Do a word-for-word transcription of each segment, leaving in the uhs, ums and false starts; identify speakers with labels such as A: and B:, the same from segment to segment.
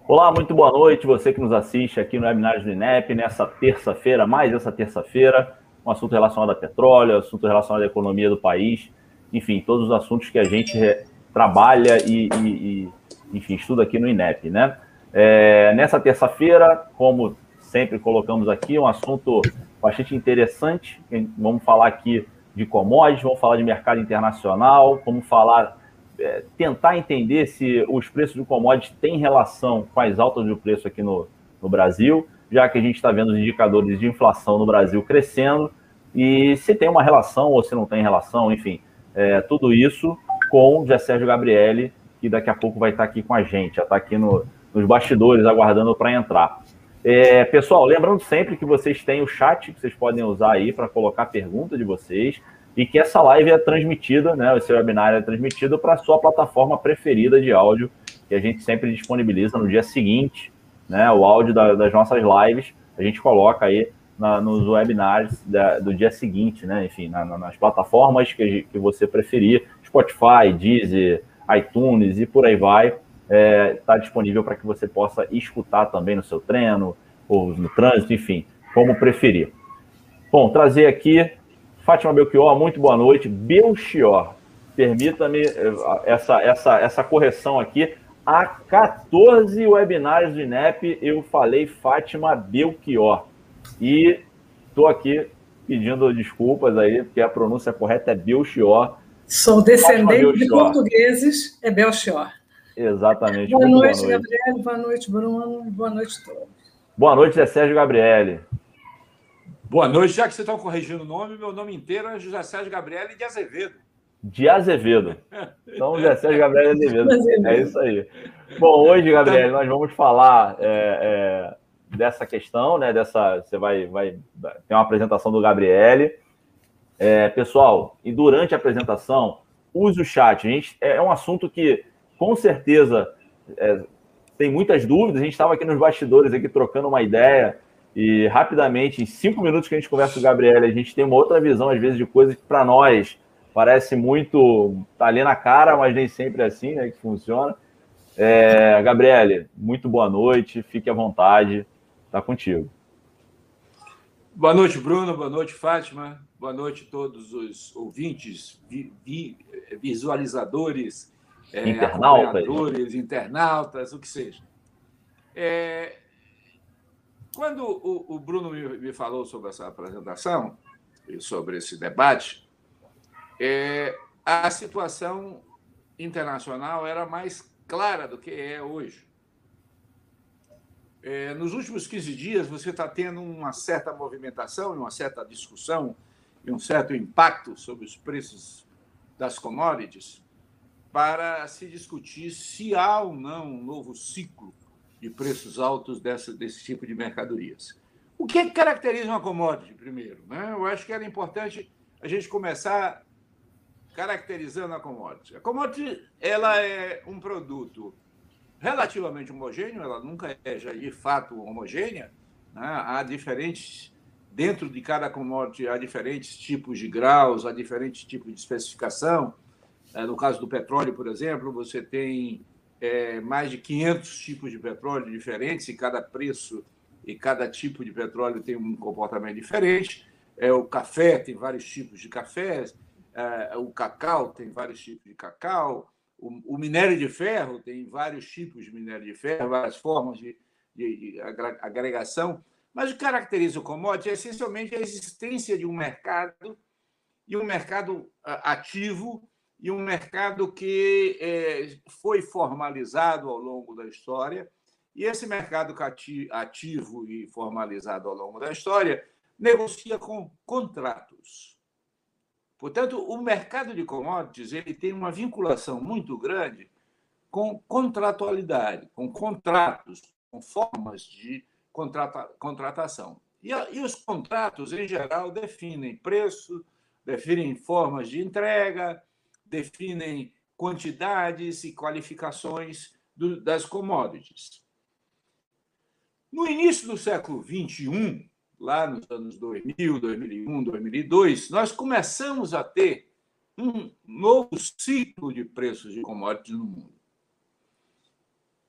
A: Olá, muito boa noite, você que nos assiste aqui no webinário do INEP, nessa terça-feira, mais essa terça-feira, um assunto relacionado a petróleo, assunto relacionado à economia do país, enfim, todos os assuntos que a gente trabalha e, e, e enfim, estuda aqui no INEP, né? É, nessa terça-feira, como sempre colocamos aqui, um assunto bastante interessante, vamos falar aqui de commodities, vamos falar de mercado internacional, vamos falar... É, tentar entender se os preços de commodities têm relação com as altas do preço aqui no, no Brasil, já que a gente está vendo os indicadores de inflação no Brasil crescendo, e se tem uma relação ou se não tem relação, enfim, é, tudo isso com o José Sérgio Gabrielli, que daqui a pouco vai estar aqui com a gente, já está aqui no, nos bastidores aguardando para entrar. É, pessoal, lembrando sempre que vocês têm o chat que vocês podem usar aí para colocar a pergunta de vocês, e que essa live é transmitida, né, esse webinar é transmitido para a sua plataforma preferida de áudio, que a gente sempre disponibiliza no dia seguinte, né, o áudio da, das nossas lives, a gente coloca aí na, nos webinars da, do dia seguinte, né, enfim, na, nas plataformas que, que você preferir, Spotify, Deezer, iTunes e por aí vai, está é, disponível para que você possa escutar também no seu treino, ou no trânsito, enfim, como preferir. Bom, trazer aqui Fátima Belchior, muito boa noite. Belchior, permita-me essa, essa, essa correção aqui. Há quatorze webinários do INEP eu falei Fátima Belchior. E estou aqui pedindo desculpas aí, porque a pronúncia correta é Belchior.
B: Sou descendente de portugueses, é Belchior.
A: Exatamente.
B: Boa
A: muito
B: noite,
A: boa noite,
B: Gabriele. Boa noite, Bruno. Boa noite a todos.
A: Boa noite, José Sérgio Gabrielli.
C: Boa noite, já que vocês estão corrigindo o nome, meu nome inteiro é José Sérgio Gabrielli de Azevedo.
A: De Azevedo. Então, José Sérgio Gabrielli de Azevedo. Azevedo. É isso aí. Bom, hoje, Gabrielli, nós vamos falar é, é, dessa questão, né? Dessa, você vai, vai ter uma apresentação do Gabrielli. É, pessoal, e durante a apresentação, use o chat. A gente, é um assunto que, com certeza, é, tem muitas dúvidas. A gente estava aqui nos bastidores, aqui trocando uma ideia. E rapidamente, em cinco minutos que a gente conversa com o Gabrielli, a gente tem uma outra visão, às vezes, de coisas que para nós parece muito... Tá ali na cara, mas nem sempre é assim, né, que funciona. É, Gabrielli, muito boa noite, fique à vontade, tá contigo.
C: Boa noite, Bruno, boa noite, Fátima, boa noite a todos os ouvintes, vi, vi, visualizadores, internautas. É, internautas, o que seja. É... Quando o Bruno me falou sobre essa apresentação e sobre esse debate, é, a situação internacional era mais clara do que é hoje. É, nos últimos quinze dias, você está tendo uma certa movimentação, uma certa discussão e um certo impacto sobre os preços das commodities para se discutir se há ou não um novo ciclo de preços altos dessa, desse tipo de mercadorias. O que, é que caracteriza uma commodity, primeiro? Né? Eu acho que era importante a gente começar caracterizando a commodity. A commodity ela é um produto relativamente homogêneo, ela nunca é, de fato, homogênea. Né? Há diferentes, dentro de cada commodity, há diferentes tipos de graus, há diferentes tipos de especificação. No caso do petróleo, por exemplo, você tem É, mais de quinhentos tipos de petróleo diferentes, e cada preço e cada tipo de petróleo tem um comportamento diferente. É, o café tem vários tipos de café, é, o cacau tem vários tipos de cacau, o, o minério de ferro tem vários tipos de minério de ferro, várias formas de, de, de agregação. Mas o que caracteriza o commodity é essencialmente a existência de um mercado, e um mercado ativo, e um mercado que é, foi formalizado ao longo da história, e esse mercado ativo e formalizado ao longo da história negocia com contratos. Portanto, o mercado de commodities ele tem uma vinculação muito grande com contratualidade, com contratos, com formas de contrata contratação. E, a, e os contratos, em geral, definem preço, definem formas de entrega, definem quantidades e qualificações do, das commodities. No início do século vinte e um, lá nos anos dois mil, dois mil e um, dois mil e dois, nós começamos a ter um novo ciclo de preços de commodities no mundo.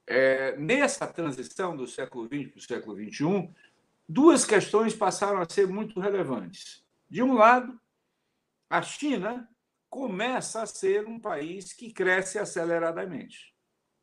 C: é, nessa transição do século vinte para o século vinte e um, duas questões passaram a ser muito relevantes. De um lado, a China começa a ser um país que cresce aceleradamente.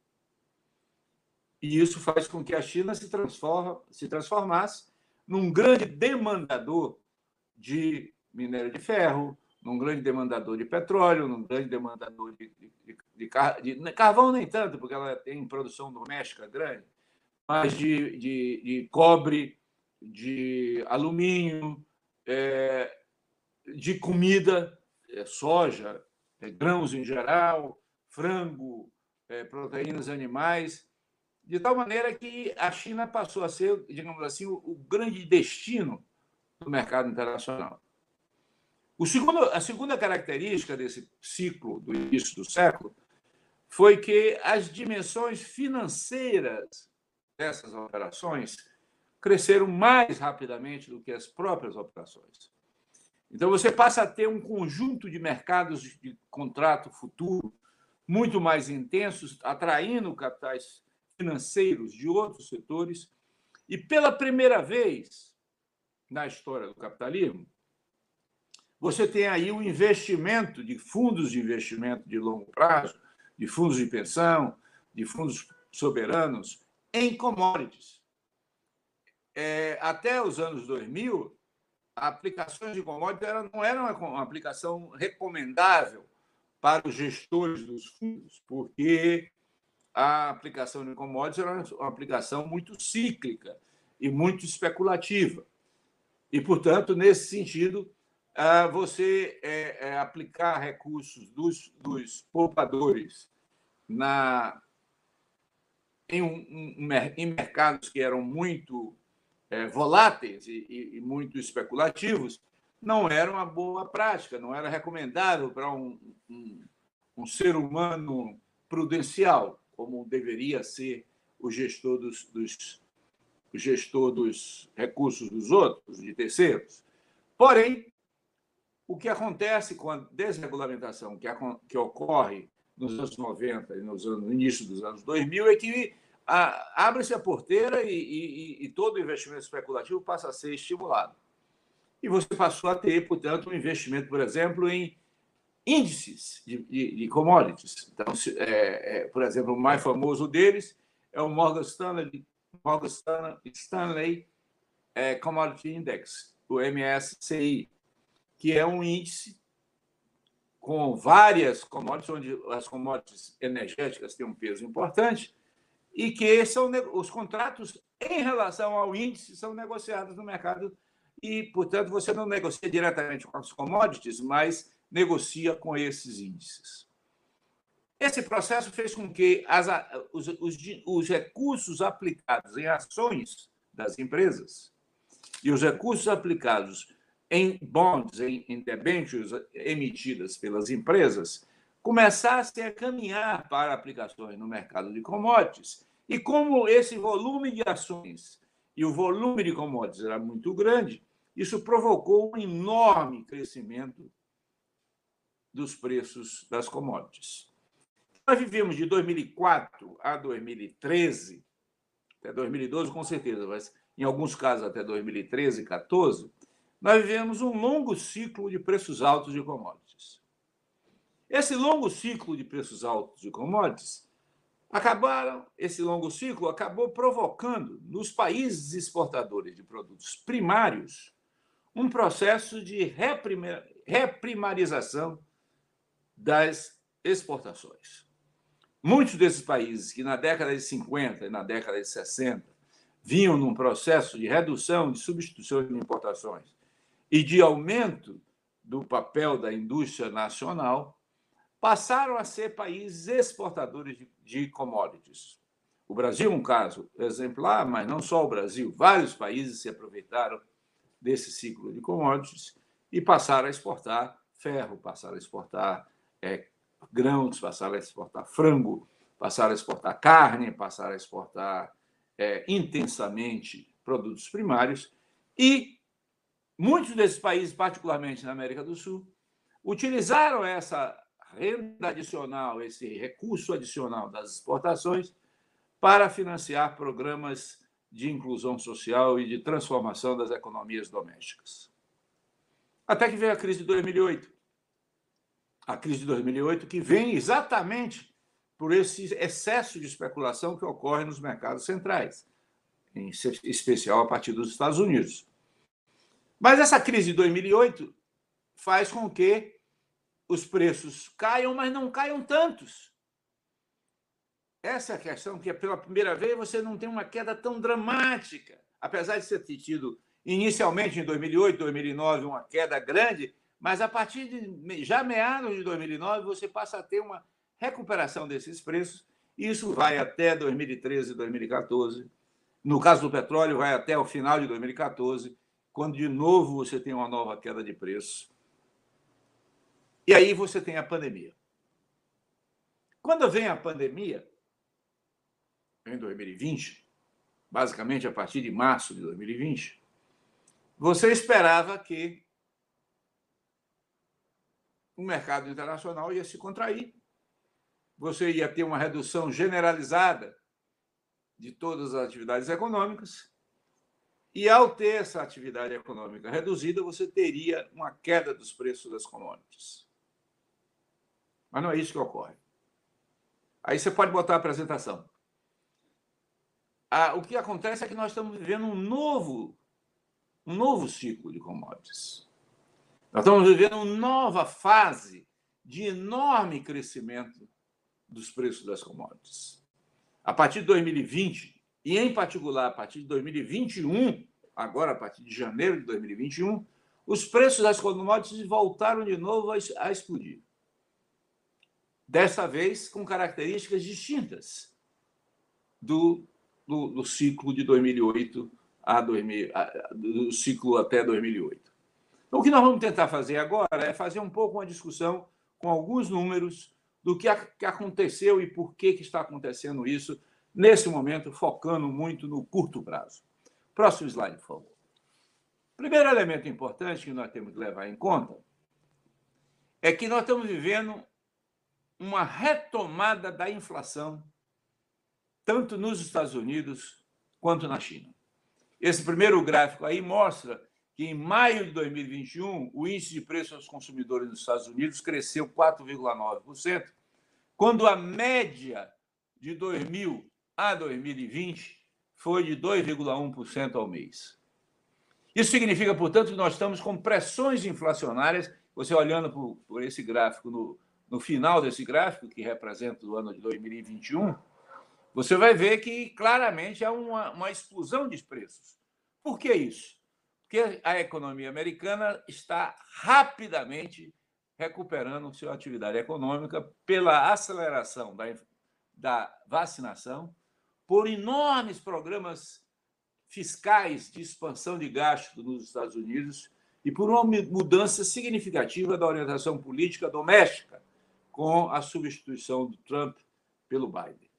C: E isso faz com que a China se, transforma, se transformasse num grande demandador de minério de ferro, num grande demandador de petróleo, num grande demandador de, de, de, de, de carvão, nem tanto, porque ela tem produção doméstica grande, mas de, de, de cobre, de alumínio, é, de comida, é, soja, é, grãos em geral, frango, é, proteínas animais, de tal maneira que a China passou a ser, digamos assim, o, o grande destino do mercado internacional. O segundo, a segunda característica desse ciclo do início do século foi que as dimensões financeiras dessas operações cresceram mais rapidamente do que as próprias operações. Então, você passa a ter um conjunto de mercados de contrato futuro muito mais intensos, atraindo capitais financeiros de outros setores. E, pela primeira vez na história do capitalismo, você tem aí o investimento de fundos de investimento de longo prazo, de fundos de pensão, de fundos soberanos em commodities. É, até os anos dois mil, aplicações de commodities não eram uma aplicação recomendável para os gestores dos fundos, porque a aplicação de commodities era uma aplicação muito cíclica e muito especulativa. E, portanto, nesse sentido, você aplicar recursos dos, dos poupadores na, em, um, em mercados que eram muito voláteis e, e muito especulativos não era uma boa prática, não era recomendável para um, um, um ser humano prudencial, como deveria ser o gestor dos, dos, o gestor dos recursos dos outros, de terceiros. Porém, o que acontece com a desregulamentação que, a, que ocorre nos anos noventa e nos anos, no início dos anos dois mil é que abre-se a porteira e, e, e todo investimento especulativo passa a ser estimulado. E você passou a ter, portanto, um investimento, por exemplo, em índices de, de, de commodities. Então, se, é, é, por exemplo, o mais famoso deles é o Morgan Stanley, Morgan Stanley, Stanley é, Commodity Index, o M S C I, que é um índice com várias commodities, onde as commodities energéticas têm um peso importante, e que são os contratos em relação ao índice são negociados no mercado e, portanto, você não negocia diretamente com as commodities, mas negocia com esses índices. Esse processo fez com que as, os, os, os recursos aplicados em ações das empresas e os recursos aplicados em bonds, em, em debêntures emitidas pelas empresas, começassem a caminhar para aplicações no mercado de commodities. E como esse volume de ações e o volume de commodities era muito grande, isso provocou um enorme crescimento dos preços das commodities. Nós vivemos de dois mil e quatro a dois mil e treze, até dois mil e doze com certeza, mas em alguns casos até dois mil e treze, quatorze, nós vivemos um longo ciclo de preços altos de commodities. Esse longo ciclo de preços altos de commodities acabaram, esse longo ciclo acabou provocando nos países exportadores de produtos primários um processo de reprimarização das exportações. Muitos desses países que na década de cinquenta e na década de sessenta vinham num processo de redução de substituição de importações e de aumento do papel da indústria nacional, passaram a ser países exportadores de, de commodities. O Brasil é um caso exemplar, mas não só o Brasil. Vários países se aproveitaram desse ciclo de commodities e passaram a exportar ferro, passaram a exportar é, grãos, passaram a exportar frango, passaram a exportar carne, passaram a exportar é, intensamente produtos primários. E muitos desses países, particularmente na América do Sul, utilizaram essa renda adicional, esse recurso adicional das exportações para financiar programas de inclusão social e de transformação das economias domésticas. Até que veio a crise de dois mil e oito. A crise de dois mil e oito que vem exatamente por esse excesso de especulação que ocorre nos mercados centrais, em especial a partir dos Estados Unidos. Mas essa crise de dois mil e oito faz com que os preços caiam, mas não caiam tantos. Essa é a questão, que pela primeira vez você não tem uma queda tão dramática. Apesar de você ter tido, inicialmente, em dois mil e oito, dois mil e nove, uma queda grande, mas a partir de já meados de dois mil e nove, você passa a ter uma recuperação desses preços, e isso vai até dois mil e treze, dois mil e quatorze. No caso do petróleo, vai até o final de dois mil e quatorze, quando, de novo, você tem uma nova queda de preço. E aí você tem a pandemia. Quando vem a pandemia, em dois mil e vinte, basicamente a partir de março de dois mil e vinte, você esperava que o mercado internacional ia se contrair, você ia ter uma redução generalizada de todas as atividades econômicas, e, ao ter essa atividade econômica reduzida, você teria uma queda dos preços das commodities. Mas não é isso que ocorre. Aí você pode botar a apresentação. Ah, o que acontece é que nós estamos vivendo um novo, um novo ciclo de commodities. Nós estamos vivendo uma nova fase de enorme crescimento dos preços das commodities. A partir de dois mil e vinte, e em particular a partir de dois mil e vinte e um, agora a partir de janeiro de dois mil e vinte e um, os preços das commodities voltaram de novo a explodir. Dessa vez com características distintas do, do, do ciclo de dois mil e oito a dois mil, a, do ciclo até dois mil e oito. Então, o que nós vamos tentar fazer agora é fazer um pouco uma discussão com alguns números do que, a, que aconteceu e por que, que está acontecendo isso nesse momento, focando muito no curto prazo. Próximo slide, por favor. Primeiro elemento importante que nós temos que levar em conta é que nós estamos vivendo uma retomada da inflação, tanto nos Estados Unidos quanto na China. Esse primeiro gráfico aí mostra que, em maio de dois mil e vinte e um, o índice de preço aos consumidores nos Estados Unidos cresceu quatro vírgula nove por cento, quando a média de dois mil a dois mil e vinte foi de dois vírgula um por cento ao mês. Isso significa, portanto, que nós estamos com pressões inflacionárias. Você olhando por, por esse gráfico, no, no final desse gráfico, que representa o ano de dois mil e vinte e um, você vai ver que claramente há uma, uma explosão de preços. Por que isso? Porque a economia americana está rapidamente recuperando sua atividade econômica pela aceleração da, da vacinação, por enormes programas fiscais de expansão de gasto nos Estados Unidos e por uma mudança significativa da orientação política doméstica com a substituição do Trump pelo Biden.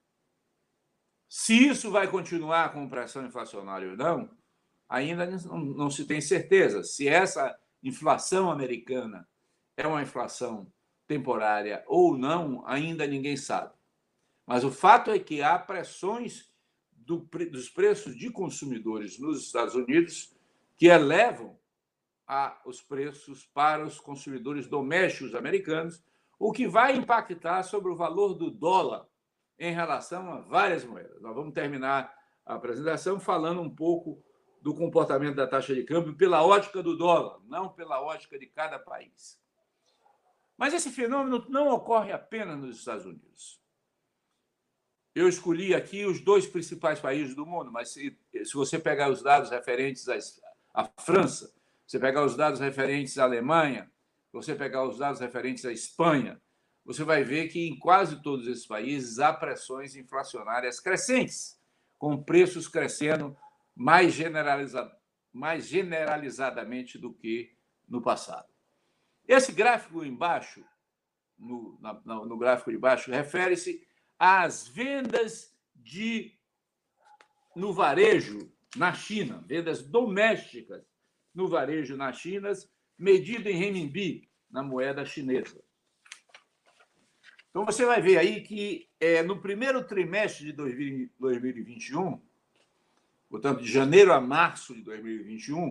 C: Se isso vai continuar com pressão inflacionária ou não, ainda não, não se tem certeza. Se essa inflação americana é uma inflação temporária ou não, ainda ninguém sabe. Mas o fato é que há pressões do, dos preços de consumidores nos Estados Unidos que elevam a, os preços para os consumidores domésticos americanos, o que vai impactar sobre o valor do dólar em relação a várias moedas. Nós vamos terminar a apresentação falando um pouco do comportamento da taxa de câmbio pela ótica do dólar, não pela ótica de cada país. Mas esse fenômeno não ocorre apenas nos Estados Unidos. Eu escolhi aqui os dois principais países do mundo, mas se, se você pegar os dados referentes à França, você pegar os dados referentes à Alemanha, você pegar os dados referentes à Espanha, você vai ver que em quase todos esses países há pressões inflacionárias crescentes, com preços crescendo mais, generaliza, mais generalizadamente do que no passado. Esse gráfico embaixo, no, na, no gráfico de baixo, refere-se às vendas de, no varejo na China, vendas domésticas no varejo na China, medido em renminbi, na moeda chinesa. Então, você vai ver aí que é, no primeiro trimestre de dois mil e vinte e um, portanto, de janeiro a março de dois mil e vinte e um,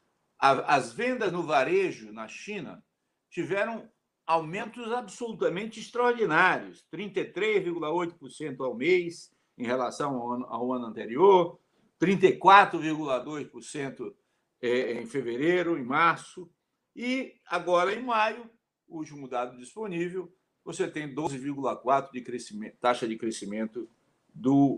C: a, as vendas no varejo na China tiveram aumentos absolutamente extraordinários, trinta e três vírgula oito por cento ao mês em relação ao ano, ao ano anterior, trinta e quatro vírgula dois por cento em fevereiro, em março, e agora em maio, o último dado disponível, você tem doze vírgula quatro por cento de crescimento, taxa de crescimento do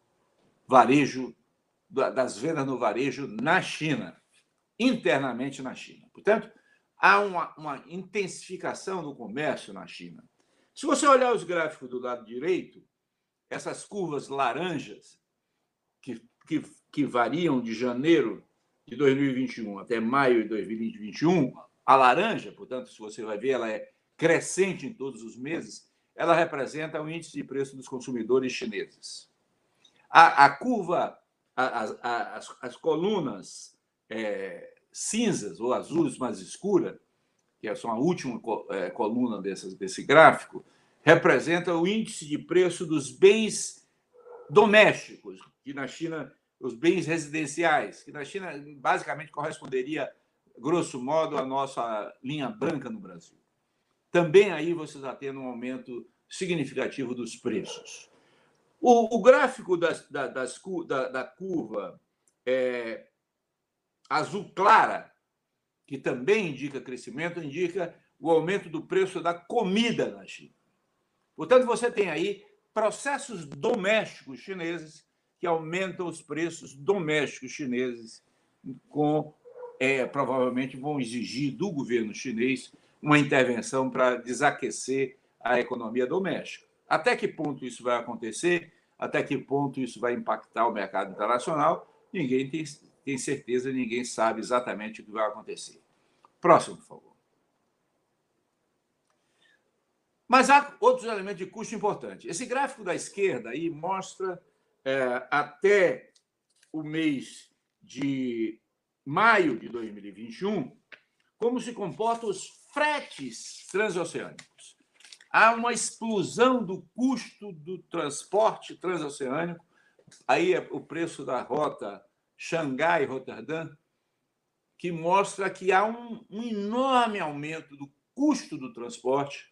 C: varejo, das vendas no varejo na China, internamente na China. Portanto, há uma, uma intensificação do comércio na China. Se você olhar os gráficos do lado direito, essas curvas laranjas, que, que, que variam de janeiro de dois mil e vinte e um até maio de dois mil e vinte e um, a laranja, portanto, se você vai ver, ela é crescente em todos os meses, ela representa o índice de preço dos consumidores chineses. A, a curva, a, a, as, as colunas é, cinzas ou azuis mais escuras, que são a última é, coluna desse, desse gráfico, representa o índice de preço dos bens domésticos, que na China, os bens residenciais, que na China basicamente corresponderia, grosso modo, à nossa linha branca no Brasil. Também aí você está tendo um aumento significativo dos preços. O, o gráfico das, da, das, da, da curva é, azul clara, que também indica crescimento, indica o aumento do preço da comida na China. Portanto, você tem aí processos domésticos chineses que aumentam os preços domésticos chineses, com, é, provavelmente vão exigir do governo chinês uma intervenção para desaquecer a economia doméstica. Até que ponto isso vai acontecer? Até que ponto isso vai impactar o mercado internacional? Ninguém tem, tem certeza, ninguém sabe exatamente o que vai acontecer. Próximo, por favor. Mas há outros elementos de custo importantes. Esse gráfico da esquerda aí mostra é, até o mês de maio de dois mil e vinte e um como se comportam os fretes transoceânicos. Há uma explosão do custo do transporte transoceânico. Aí é o preço da rota Xangai-Roterdã, que mostra que há um, um enorme aumento do custo do transporte.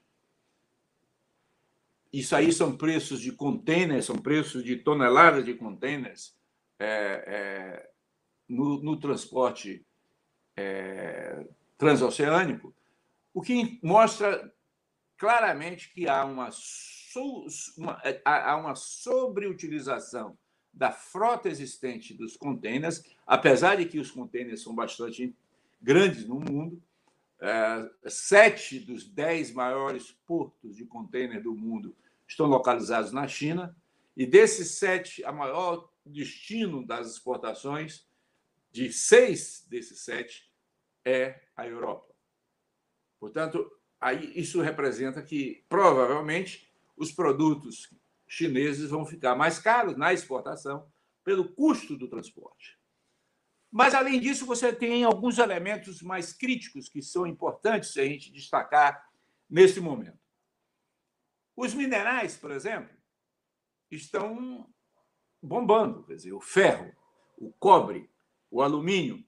C: Isso aí são preços de containers, são preços de toneladas de containers é, é, no, no transporte é, transoceânico, o que mostra claramente que há uma, so, uma, há uma sobreutilização da frota existente dos containers, apesar de que os containers são bastante grandes no mundo. É, sete dos dez maiores portos de container do mundo estão localizados na China, e desses sete, a maior destino das exportações, de seis desses sete, é a Europa. Portanto, aí isso representa que, provavelmente, os produtos chineses vão ficar mais caros na exportação pelo custo do transporte. Mas, além disso, você tem alguns elementos mais críticos que são importantes a gente destacar nesse momento. Os minerais, por exemplo, estão bombando. Quer dizer, o ferro, o cobre, o alumínio,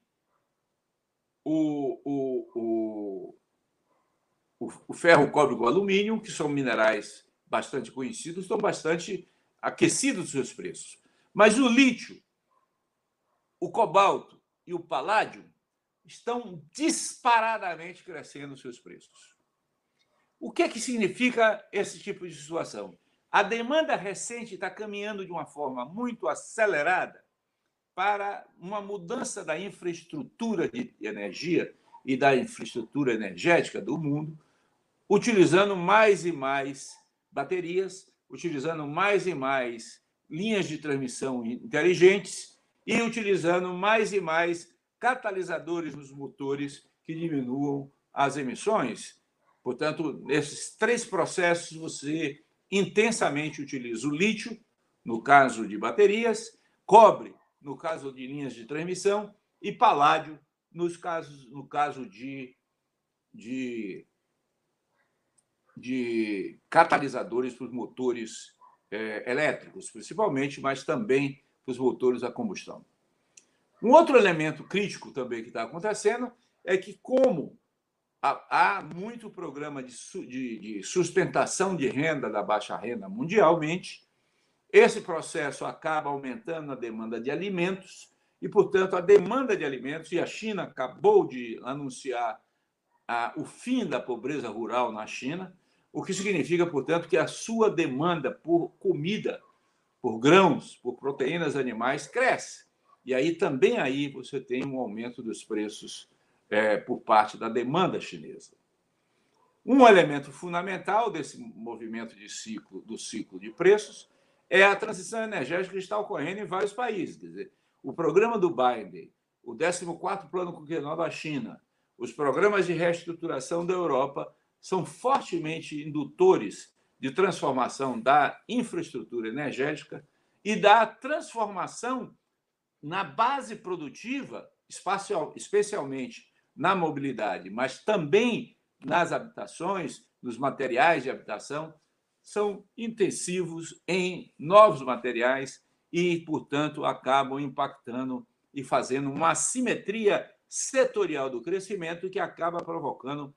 C: o, o, o, o ferro, o cobre e o alumínio, que são minerais bastante conhecidos, estão bastante aquecidos os seus preços. Mas o lítio, o cobalto e o paládio estão disparadamente crescendo os seus preços. O que é que significa esse tipo de situação? A demanda recente está caminhando de uma forma muito acelerada para uma mudança da infraestrutura de energia e da infraestrutura energética do mundo, utilizando mais e mais baterias, utilizando mais e mais linhas de transmissão inteligentes e utilizando mais e mais catalisadores nos motores que diminuam as emissões. Portanto, nesses três processos, você intensamente utiliza o lítio, no caso de baterias, cobre, no caso de linhas de transmissão, e paládio, nos casos, no caso de, de de catalisadores para os motores é, elétricos, principalmente, mas também para os motores a combustão. Um outro elemento crítico também que está acontecendo é que, como há muito programa de, de, de sustentação de renda da baixa renda mundialmente, esse processo acaba aumentando a demanda de alimentos e, portanto, a demanda de alimentos, e a China acabou de anunciar a, o fim da pobreza rural na China, o que significa, portanto, que a sua demanda por comida, por grãos, por proteínas animais cresce. E aí também aí você tem um aumento dos preços é, por parte da demanda chinesa. Um elemento fundamental desse movimento de ciclo, do ciclo de preços é a transição energética que está ocorrendo em vários países. Quer dizer, o programa do Biden, o décimo quarto Plano Quinquenal da China, os programas de reestruturação da Europa são fortemente indutores de transformação da infraestrutura energética e da transformação na base produtiva, espacial, especialmente na mobilidade, mas também nas habitações, nos materiais de habitação, são intensivos em novos materiais e, portanto, acabam impactando e fazendo uma assimetria setorial do crescimento que acaba provocando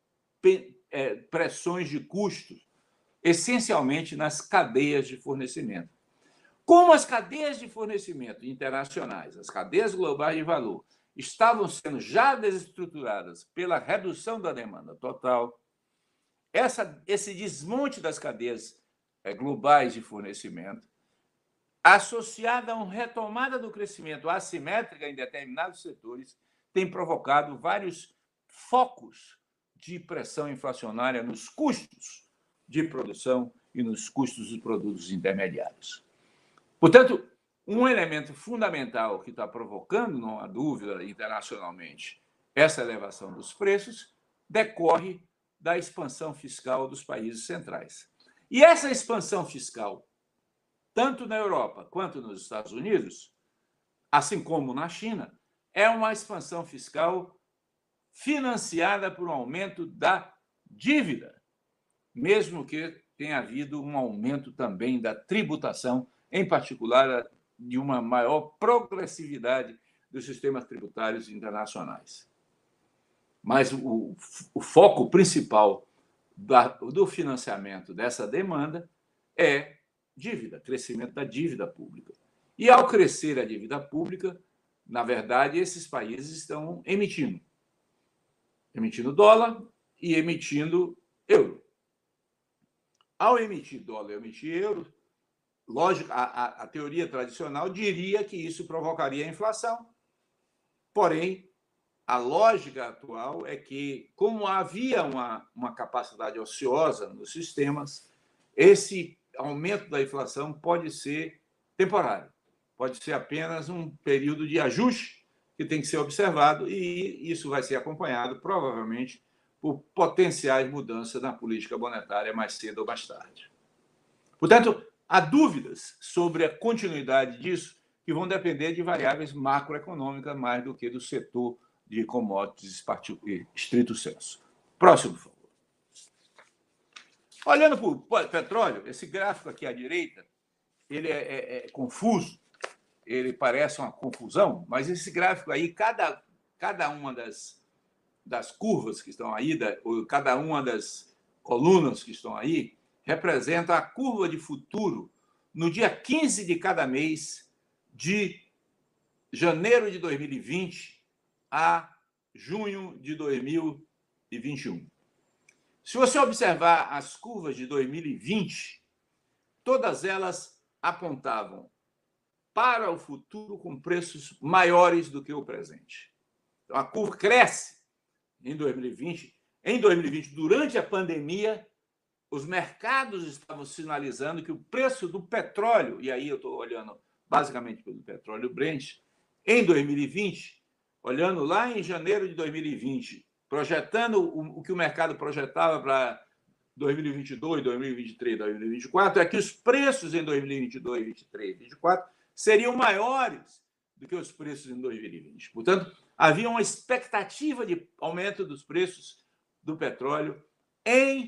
C: pressões de custos, essencialmente nas cadeias de fornecimento. Como as cadeias de fornecimento internacionais, as cadeias globais de valor, estavam sendo já desestruturadas pela redução da demanda total, essa, esse desmonte das cadeias globais de fornecimento, associada a uma retomada do crescimento assimétrica em determinados setores, tem provocado vários focos de pressão inflacionária nos custos de produção e nos custos dos produtos intermediários. Portanto, um elemento fundamental que está provocando, não há dúvida, internacionalmente, essa elevação dos preços, decorre da expansão fiscal dos países centrais. E essa expansão fiscal, tanto na Europa quanto nos Estados Unidos, assim como na China, é uma expansão fiscal financiada por um aumento da dívida, mesmo que tenha havido um aumento também da tributação, em particular de uma maior progressividade dos sistemas tributários internacionais. Mas o, o foco principal da, do financiamento dessa demanda é dívida, crescimento da dívida pública. E, ao crescer a dívida pública, na verdade, esses países estão emitindo. Emitindo dólar e emitindo euro. Ao emitir dólar e emitir euro, lógico, a, a, a teoria tradicional diria que isso provocaria inflação. Porém, a lógica atual é que, como havia uma, uma capacidade ociosa nos sistemas, esse aumento da inflação pode ser temporário, pode ser apenas um período de ajuste que tem que ser observado, e isso vai ser acompanhado, provavelmente, por potenciais mudanças na política monetária mais cedo ou mais tarde. Portanto, há dúvidas sobre a continuidade disso, que vão depender de variáveis macroeconômicas mais do que do setor de commodities estrito senso. Próximo, por favor. Olhando para o petróleo, esse gráfico aqui à direita, ele é, é, é confuso, ele parece uma confusão, mas esse gráfico aí, cada, cada uma das, das curvas que estão aí, da, ou cada uma das colunas que estão aí, representa a curva de futuro no dia quinze de cada mês, de janeiro de dois mil e vinte a junho de dois mil e vinte e um. Se você observar as curvas de dois mil e vinte, todas elas apontavam para o futuro com preços maiores do que o presente. Então, a curva cresce em dois mil e vinte. Em dois mil e vinte, durante a pandemia, os mercados estavam sinalizando que o preço do petróleo, e aí eu estou olhando basicamente pelo petróleo Brent, em dois mil e vinte, olhando lá em janeiro de dois mil e vinte, projetando o, o que o mercado projetava para dois mil e vinte e dois, dois mil e vinte e três, dois mil e vinte e quatro, é que os preços em dois mil e vinte e dois, vinte e três e vinte e quatro seriam maiores do que os preços em dois mil e vinte. Portanto, havia uma expectativa de aumento dos preços do petróleo em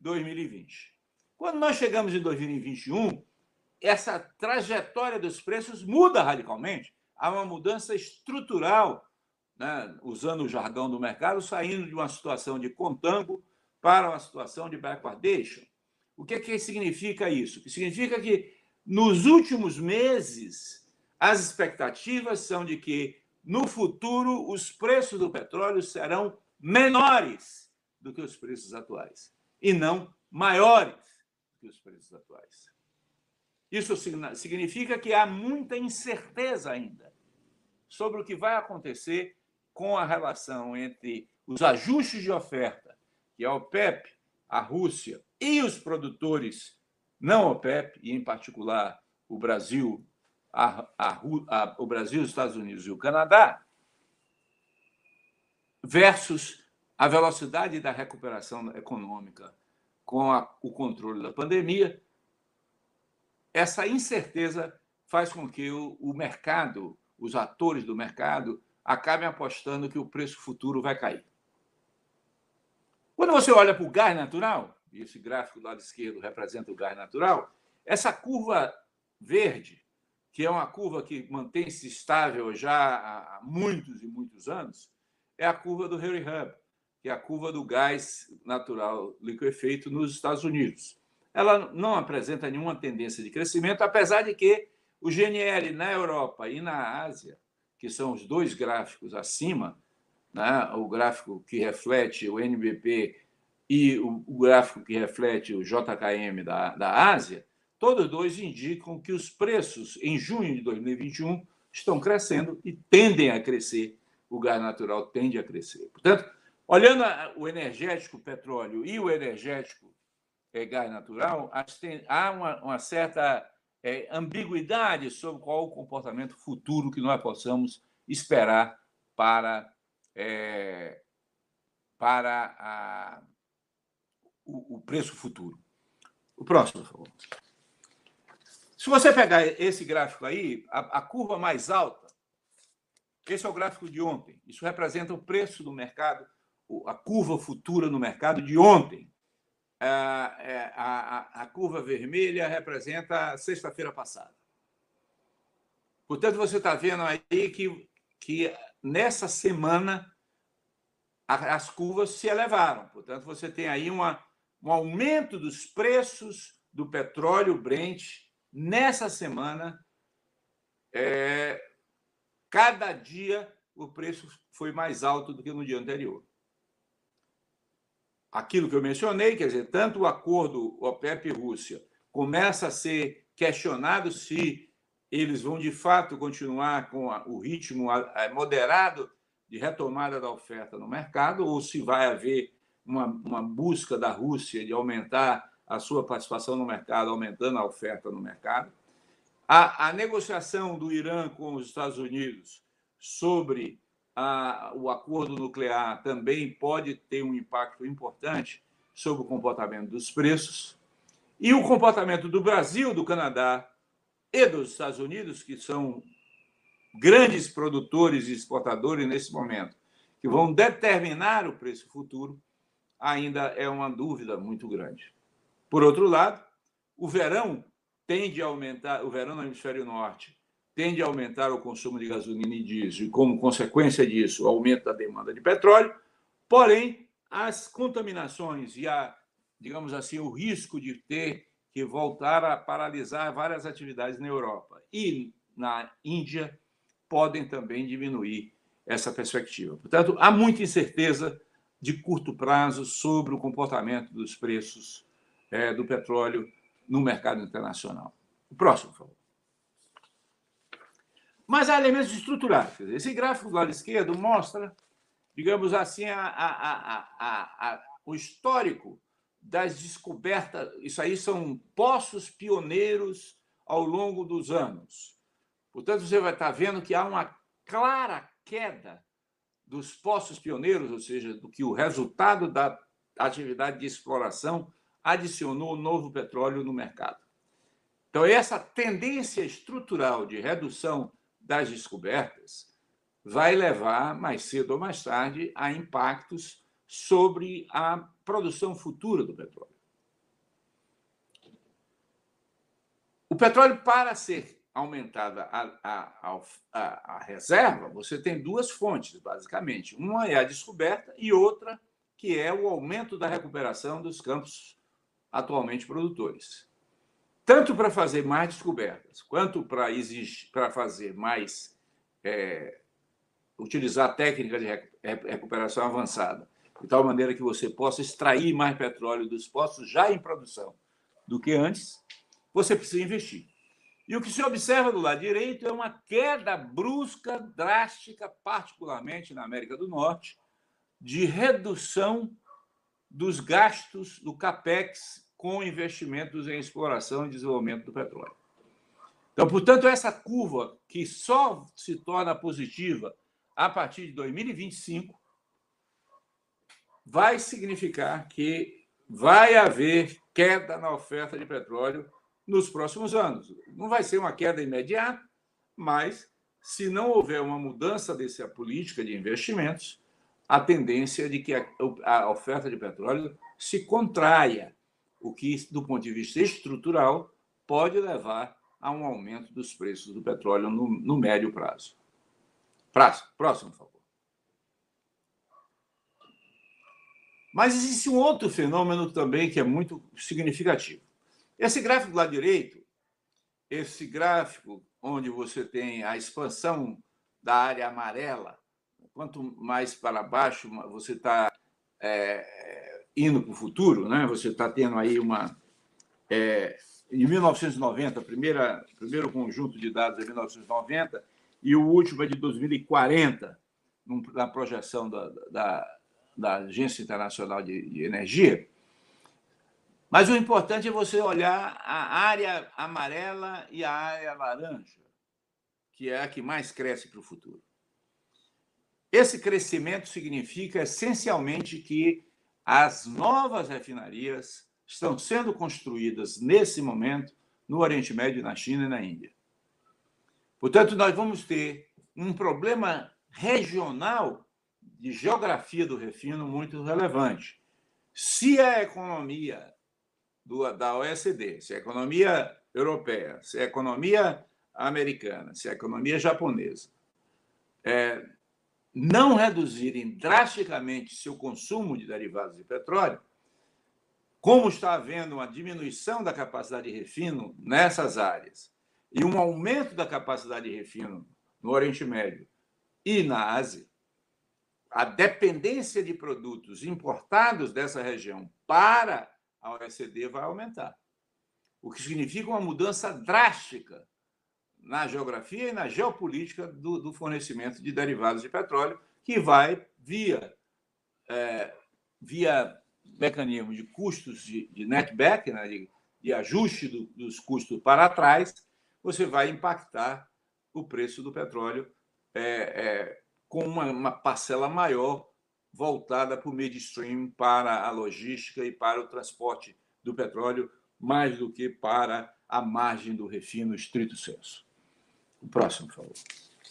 C: dois mil e vinte. Quando nós chegamos em dois mil e vinte e um, essa trajetória dos preços muda radicalmente. Há uma mudança estrutural, né, usando o jargão do mercado, saindo de uma situação de contango para uma situação de backwardation. O que, que significa isso? Significa que, nos últimos meses, as expectativas são de que, no futuro, os preços do petróleo serão menores do que os preços atuais e não maiores do que os preços atuais. Isso significa que há muita incerteza ainda sobre o que vai acontecer com a relação entre os ajustes de oferta que a OPEP, a Rússia e os produtores não OPEP, e em particular o Brasil, a, a, a, o Brasil, os Estados Unidos e o Canadá, versus a velocidade da recuperação econômica com a, o controle da pandemia. Essa incerteza faz com que o, o mercado, os atores do mercado, acabem apostando que o preço futuro vai cair. Quando você olha para o gás natural, e esse gráfico do lado esquerdo representa o gás natural, essa curva verde, que é uma curva que mantém-se estável já há muitos e muitos anos, é a curva do Henry Hub, que é a curva do gás natural liquefeito nos Estados Unidos. Ela não apresenta nenhuma tendência de crescimento, apesar de que o G N L na Europa e na Ásia, que são os dois gráficos acima, né, o gráfico que reflete o N B P e o, o gráfico que reflete o J K M da, da Ásia, todos dois indicam que os preços em junho de dois mil e vinte e um estão crescendo e tendem a crescer. O gás natural tende a crescer. Portanto, olhando o energético petróleo e o energético é, gás natural, há uma, uma certa é, ambiguidade sobre qual o comportamento futuro que nós possamos esperar para, é, para a, o, o preço futuro. O próximo, por favor. Se você pegar esse gráfico aí, a, a curva mais alta, esse é o gráfico de ontem. Isso representa o preço do mercado, a curva futura no mercado de ontem. A, a, a curva vermelha representa a sexta-feira passada. Portanto, você está vendo aí que, que nessa semana as curvas se elevaram. Portanto, você tem aí uma, um aumento dos preços do petróleo Brent nessa semana. É, cada dia o preço foi mais alto do que no dia anterior. Aquilo que eu mencionei, quer dizer, tanto o acordo OPEP e Rússia começa a ser questionado se eles vão, de fato, continuar com o ritmo moderado de retomada da oferta no mercado ou se vai haver uma, uma busca da Rússia de aumentar a sua participação no mercado, aumentando a oferta no mercado. A, a negociação do Irã com os Estados Unidos sobre a, o acordo nuclear também pode ter um impacto importante sobre o comportamento dos preços. E o comportamento do Brasil, do Canadá e dos Estados Unidos, que são grandes produtores e exportadores nesse momento, que vão determinar o preço futuro, ainda é uma dúvida muito grande. Por outro lado, o verão tende a aumentar, o verão no hemisfério norte tende a aumentar o consumo de gasolina e diesel, e, como consequência disso, o aumento da demanda de petróleo, porém, as contaminações e, a, digamos assim, o risco de ter que voltar a paralisar várias atividades na Europa e na Índia podem também diminuir essa perspectiva. Portanto, há muita incerteza de curto prazo sobre o comportamento dos preços é, do petróleo no mercado internacional. O próximo, por favor. Mas há elementos estruturais. Esse gráfico do lado esquerdo mostra, digamos assim, a, a, a, a, a, o histórico das descobertas. Isso aí são poços pioneiros ao longo dos anos. Portanto, você vai estar vendo que há uma clara queda dos poços pioneiros, ou seja, do que o resultado da atividade de exploração adicionou novo petróleo no mercado. Então, essa tendência estrutural de redução das descobertas vai levar, mais cedo ou mais tarde, a impactos sobre a produção futura do petróleo. O petróleo, para ser aumentada a, a, a, a reserva, você tem duas fontes, basicamente. Uma é a descoberta e outra que é o aumento da recuperação dos campos atualmente produtores. Tanto para fazer mais descobertas, quanto para exigir, para fazer mais, é, utilizar técnica de recuperação avançada, de tal maneira que você possa extrair mais petróleo dos poços já em produção do que antes, você precisa investir. E o que se observa do lado direito é uma queda brusca, drástica, particularmente na América do Norte, de redução dos gastos do CAPEX com investimentos em exploração e desenvolvimento do petróleo. Então, portanto, essa curva, que só se torna positiva a partir de dois mil e vinte e cinco, vai significar que vai haver queda na oferta de petróleo nos próximos anos. Não vai ser uma queda imediata, mas, se não houver uma mudança dessa política de investimentos, a tendência é de que a oferta de petróleo se contraia, o que, do ponto de vista estrutural, pode levar a um aumento dos preços do petróleo no, no médio prazo. Próximo, próximo, por favor. Mas existe um outro fenômeno também que é muito significativo. Esse gráfico do lado direito, esse gráfico onde você tem a expansão da área amarela, quanto mais para baixo você está é, indo para o futuro, né? Você está tendo aí uma... É, em mil novecentos e noventa, o primeiro conjunto de dados é mil novecentos e noventa, e o último é de dois mil e quarenta, na projeção da, da, da Agência Internacional de, de Energia. Mas o importante é você olhar a área amarela e a área laranja, que é a que mais cresce para o futuro. Esse crescimento significa, essencialmente, que as novas refinarias estão sendo construídas, nesse momento, no Oriente Médio, na China e na Índia. Portanto, nós vamos ter um problema regional de geografia do refino muito relevante. Se a economia do, da O E C D, se a economia europeia, se a economia americana, se a economia japonesa é, não reduzirem drasticamente seu consumo de derivados de petróleo, como está havendo uma diminuição da capacidade de refino nessas áreas e um aumento da capacidade de refino no Oriente Médio e na Ásia, a dependência de produtos importados dessa região para a O E C D vai aumentar, o que significa uma mudança drástica na geografia e na geopolítica do, do fornecimento de derivados de petróleo, que vai via, é, via mecanismo de custos de, de netback, né, de, de ajuste do, dos custos para trás, você vai impactar o preço do petróleo é, é, com uma, uma parcela maior voltada para o midstream, para a logística e para o transporte do petróleo, mais do que para a margem do refino estrito sensu. O próximo, por favor.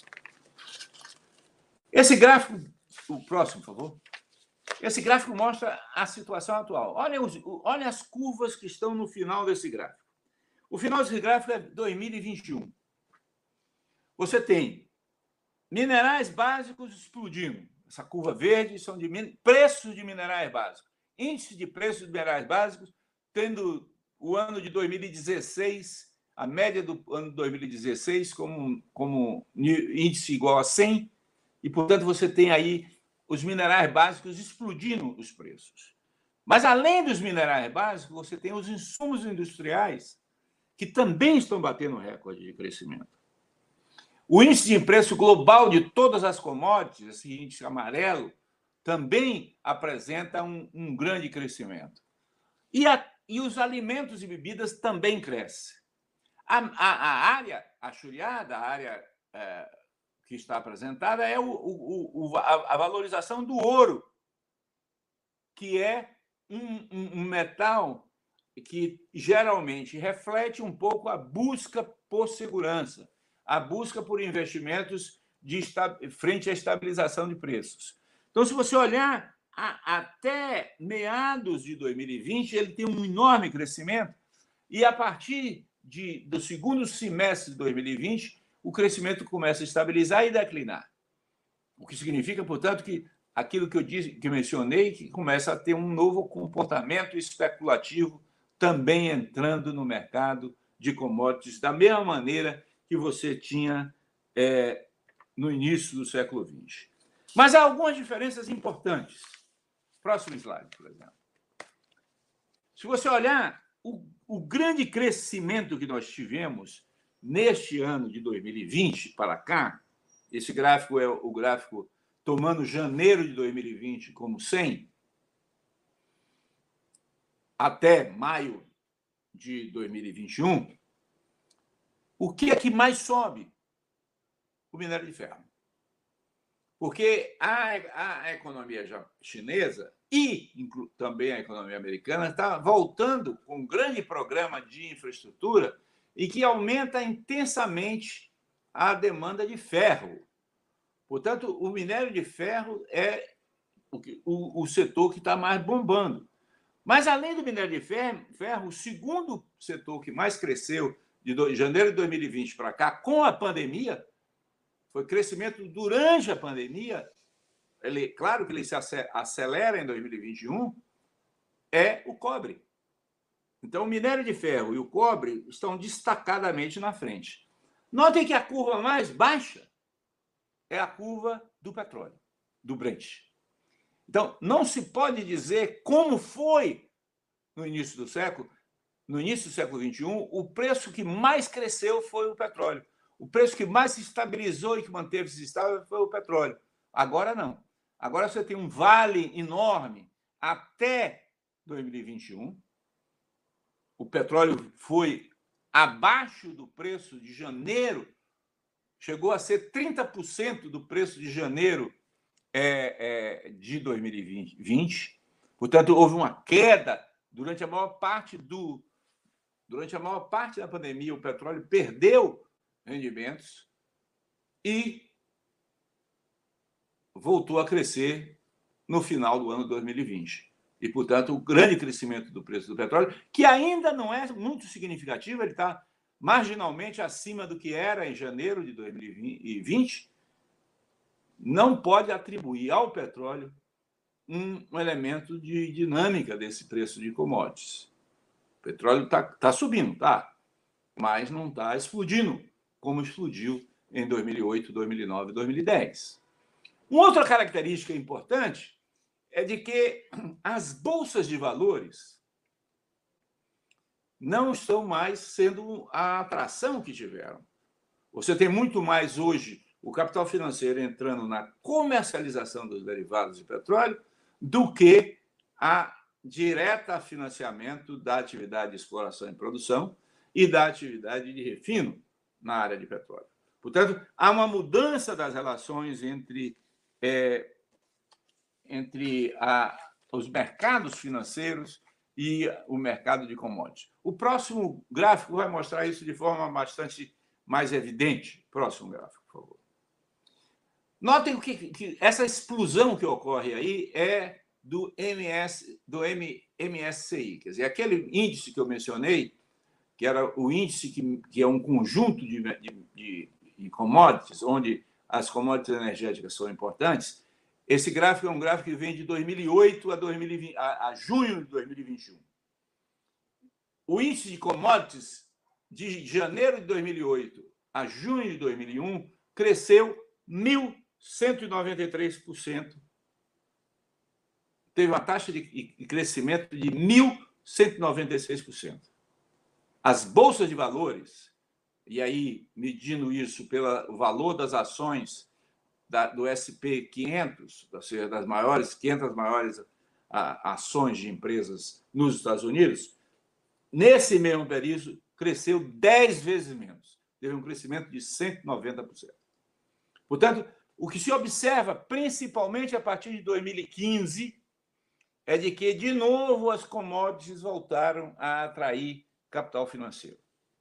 C: Esse gráfico, o próximo, por favor. Esse gráfico mostra a situação atual. Olha, os, olha as curvas que estão no final desse gráfico. O final desse gráfico é dois mil e vinte e um. Você tem minerais básicos explodindo. Essa curva verde são de preços de minerais básicos. Índice de preços de minerais básicos, tendo o ano de dois mil e dezesseis, a média do ano de dois mil e dezesseis como, como índice igual a cem, e, portanto, você tem aí os minerais básicos explodindo os preços. Mas, além dos minerais básicos, você tem os insumos industriais que também estão batendo recorde de crescimento. O índice de preço global de todas as commodities, esse índice amarelo, também apresenta um, um grande crescimento. E, a, e os alimentos e bebidas também crescem. A, a, a área achuriada, a área é, que está apresentada, é o, o, o, a, a valorização do ouro, que é um, um, um metal que geralmente reflete um pouco a busca por segurança, a busca por investimentos de frente à estabilização de preços. Então, se você olhar a, até meados de dois mil e vinte, ele tem um enorme crescimento, e a partir de, do segundo semestre de dois mil e vinte, o crescimento começa a estabilizar e declinar. O que significa, portanto, que aquilo que eu disse, que eu mencionei, que começa a ter um novo comportamento especulativo também entrando no mercado de commodities, da mesma maneira que você tinha é, no início do século vinte. Mas há algumas diferenças importantes. Próximo slide, por exemplo. Se você olhar o, o grande crescimento que nós tivemos neste ano de dois mil e vinte para cá, esse gráfico é o gráfico tomando janeiro de dois mil e vinte como cem, até maio de dois mil e vinte e um, o que é que mais sobe? O minério de ferro. Porque a, a economia chinesa e também a economia americana está voltando com um grande programa de infraestrutura e que aumenta intensamente a demanda de ferro. Portanto, o minério de ferro é o, o, o setor que está mais bombando. Mas, além do minério de ferro, ferro, o segundo setor que mais cresceu de do, janeiro de dois mil e vinte para cá, com a pandemia, foi crescimento durante a pandemia. Ele, claro que ele se acelera em dois mil e vinte e um, é o cobre. Então, o minério de ferro e o cobre estão destacadamente na frente. Notem que a curva mais baixa é a curva do petróleo, do Brent. Então, não se pode dizer como foi no início do século. No início do século vinte e um, o preço que mais cresceu foi o petróleo. O preço que mais se estabilizou e que manteve-se estável foi o petróleo. Agora não. Agora você tem um vale enorme até dois mil e vinte e um. O petróleo foi abaixo do preço de janeiro, chegou a ser trinta por cento do preço de janeiro é, é, de dois mil e vinte. Portanto, houve uma queda durante a maior parte do durante a maior parte da pandemia. O petróleo perdeu rendimentos e voltou a crescer no final do ano dois mil e vinte. E, portanto, o grande crescimento do preço do petróleo, que ainda não é muito significativo, ele está marginalmente acima do que era em janeiro de dois mil e vinte, não pode atribuir ao petróleo um, um elemento de dinâmica desse preço de commodities. O petróleo está tá subindo, tá? Mas não está explodindo como explodiu em dois mil e oito, dois mil e nove, dois mil e dez. Uma outra característica importante é de que as bolsas de valores não estão mais sendo a atração que tiveram. Você tem muito mais hoje o capital financeiro entrando na comercialização dos derivados de petróleo do que a direta financiamento da atividade de exploração e produção e da atividade de refino na área de petróleo. Portanto, há uma mudança das relações entre, é, entre a, os mercados financeiros e o mercado de commodities. O próximo gráfico vai mostrar isso de forma bastante mais evidente. Próximo gráfico, por favor. Notem que, que essa explosão que ocorre aí é do, M S, do M S C I, quer dizer, aquele índice que eu mencionei, que era o índice que, que é um conjunto de, de, de commodities, onde as commodities energéticas são importantes. Esse gráfico é um gráfico que vem de dois mil e oito a, dois mil e vinte, a, a junho de dois mil e vinte e um. O índice de commodities de janeiro de dois mil e oito a junho de dois mil e um cresceu mil cento e noventa e três por cento. Teve uma taxa de crescimento de mil cento e noventa e seis por cento. As bolsas de valores, e aí medindo isso pelo valor das ações da, do S P quinhentos, ou seja, das maiores, quinhentas maiores a, ações de empresas nos Estados Unidos, nesse mesmo período cresceu dez vezes menos. Teve um crescimento de cento e noventa por cento. Portanto, o que se observa, principalmente a partir de dois mil e quinze, é de que, de novo, as commodities voltaram a atrair capital financeiro.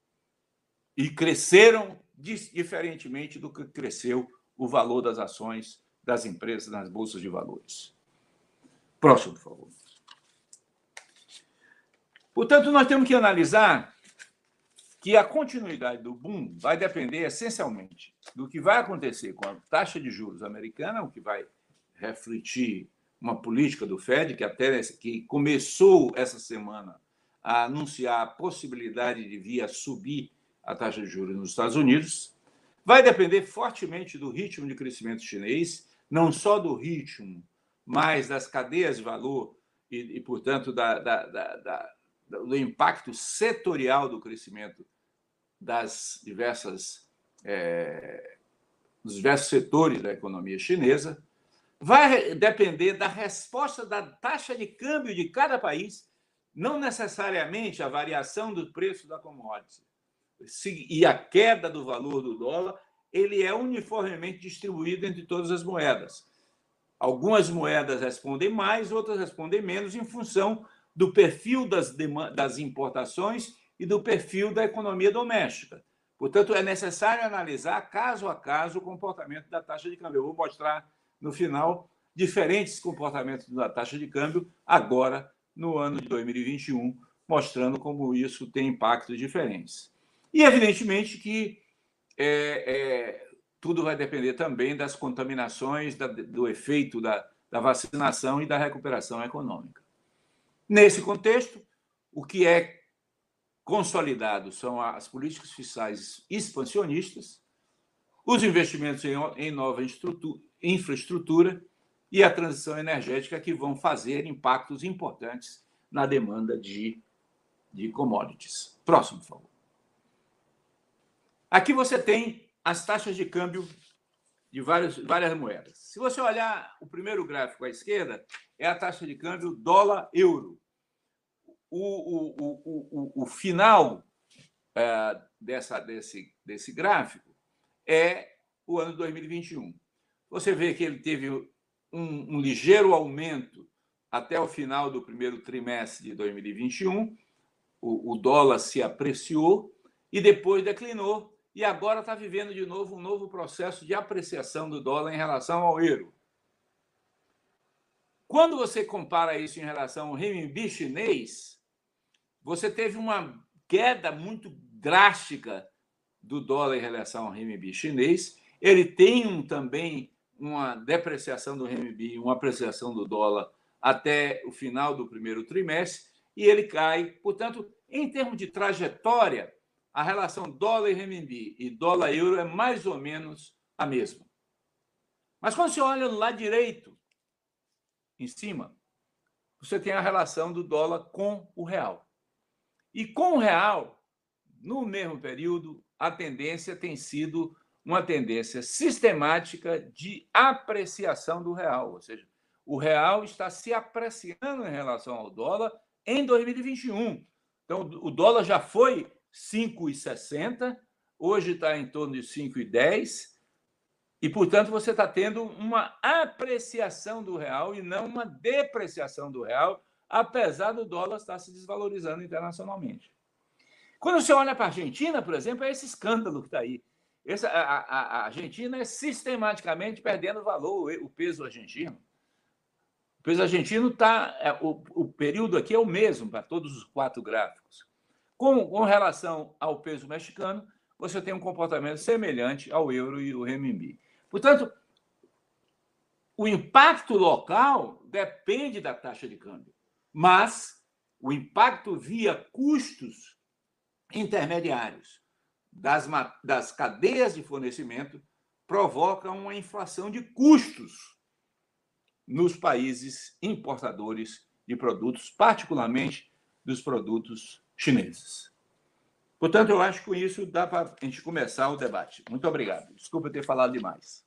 C: E cresceram diferentemente do que cresceu o valor das ações das empresas nas bolsas de valores. Próximo, por favor. Portanto, nós temos que analisar que a continuidade do boom vai depender essencialmente do que vai acontecer com a taxa de juros americana, o que vai refletir uma política do Fed, que até que começou essa semana a anunciar a possibilidade de vir a subir a taxa de juros nos Estados Unidos. Vai depender fortemente do ritmo de crescimento chinês, não só do ritmo, mas das cadeias de valor e, e portanto, da, da, da, da, do impacto setorial do crescimento das diversas, é, dos diversos setores da economia chinesa. Vai depender da resposta da taxa de câmbio de cada país, não necessariamente a variação do preço da commodity e a queda do valor do dólar, ele é uniformemente distribuído entre todas as moedas. Algumas moedas respondem mais, outras respondem menos, em função do perfil das, das importações e do perfil da economia doméstica. Portanto, é necessário analisar caso a caso o comportamento da taxa de câmbio. Eu vou mostrar no final diferentes comportamentos da taxa de câmbio agora no ano de dois mil e vinte e um, mostrando como isso tem impactos diferentes. E, evidentemente, que é, é, tudo vai depender também das contaminações, da, do efeito da, da vacinação e da recuperação econômica. Nesse contexto, o que é consolidado são as políticas fiscais expansionistas, os investimentos em, em nova infraestrutura e a transição energética, que vão fazer impactos importantes na demanda de, de commodities. Próximo, por favor. Aqui você tem as taxas de câmbio de várias, várias moedas. Se você olhar o primeiro gráfico à esquerda, é a taxa de câmbio dólar-euro. O, o, o, o, o final é, dessa, desse, desse gráfico é o ano de dois mil e vinte e um. Você vê que ele teve um, um ligeiro aumento até o final do primeiro trimestre de dois mil e vinte e um, o, o dólar se apreciou e depois declinou, e agora está vivendo de novo um novo processo de apreciação do dólar em relação ao euro. Quando você compara isso em relação ao renminbi chinês, você teve uma queda muito drástica do dólar em relação ao renminbi chinês. Ele tem um, também uma depreciação do renminbi, uma apreciação do dólar até o final do primeiro trimestre, e ele cai. Portanto, em termos de trajetória, a relação dólar e renminbi e dólar-euro é mais ou menos a mesma. Mas quando você olha no lado direito, em cima, você tem a relação do dólar com o real. E com o real, no mesmo período, a tendência tem sido uma tendência sistemática de apreciação do real. Ou seja, o real está se apreciando em relação ao dólar em dois mil e vinte e um. Então, o dólar já foi cinco reais e sessenta centavos, hoje está em torno de cinco reais e dez centavos, e, portanto, você está tendo uma apreciação do real e não uma depreciação do real, apesar do dólar estar se desvalorizando internacionalmente. Quando você olha para a Argentina, por exemplo, é esse escândalo que está aí. Essa, a, a, a Argentina é sistematicamente perdendo valor, o peso argentino. O peso argentino está... É, o, o período aqui é o mesmo para todos os quatro gráficos. Com, com relação ao peso mexicano, você tem um comportamento semelhante ao euro e ao renminbi. Portanto, o impacto local depende da taxa de câmbio, mas o impacto via custos intermediários das, das cadeias de fornecimento provoca uma inflação de custos nos países importadores de produtos, particularmente dos produtos chineses. Portanto, eu acho que com isso dá para a gente começar o debate. Muito obrigado. Desculpa ter falado demais.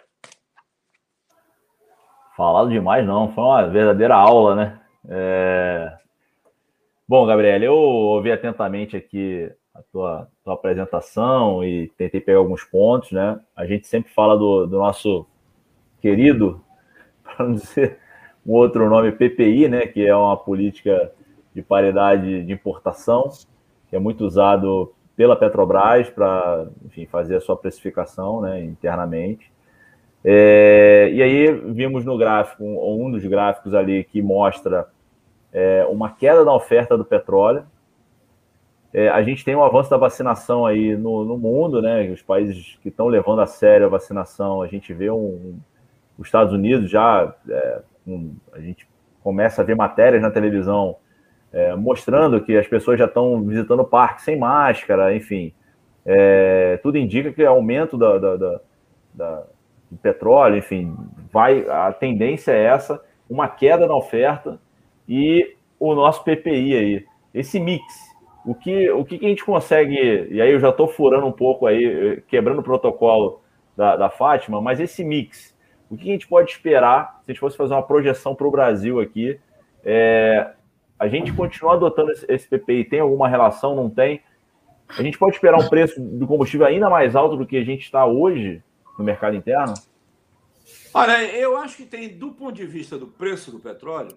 A: Falado demais não, foi uma verdadeira aula, né? É... Bom, Gabriel, eu ouvi atentamente aqui a tua, tua apresentação e tentei pegar alguns pontos, né? A gente sempre fala do, do nosso querido, para não dizer um outro nome, P P I, né? Que é uma política de paridade de importação, que é muito usado pela Petrobras para, enfim, fazer a sua precificação, né, internamente. É, e aí vimos no gráfico, um, um dos gráficos ali que mostra é, uma queda na oferta do petróleo, É, a gente tem um avanço da vacinação aí no, no mundo, né? Os países que estão levando a sério a vacinação, a gente vê um, um, os Estados Unidos já, é, um, a gente começa a ver matérias na televisão é, mostrando que as pessoas já estão visitando o parque sem máscara, enfim. É, tudo indica que aumento da, da, da, da, do petróleo, enfim, vai, a tendência é essa, uma queda na oferta e o nosso P P I aí, esse mix. O que, o que a gente consegue, e aí eu já estou furando um pouco aí, quebrando o protocolo da, da Fátima, mas esse mix, o que a gente pode esperar se a gente fosse fazer uma projeção para o Brasil aqui? É, a gente continua adotando esse, esse P P I, tem alguma relação? Não tem? A gente pode esperar um preço do combustível ainda mais alto do que a gente está hoje no mercado interno?
C: Olha, eu acho que tem, do ponto de vista do preço do petróleo,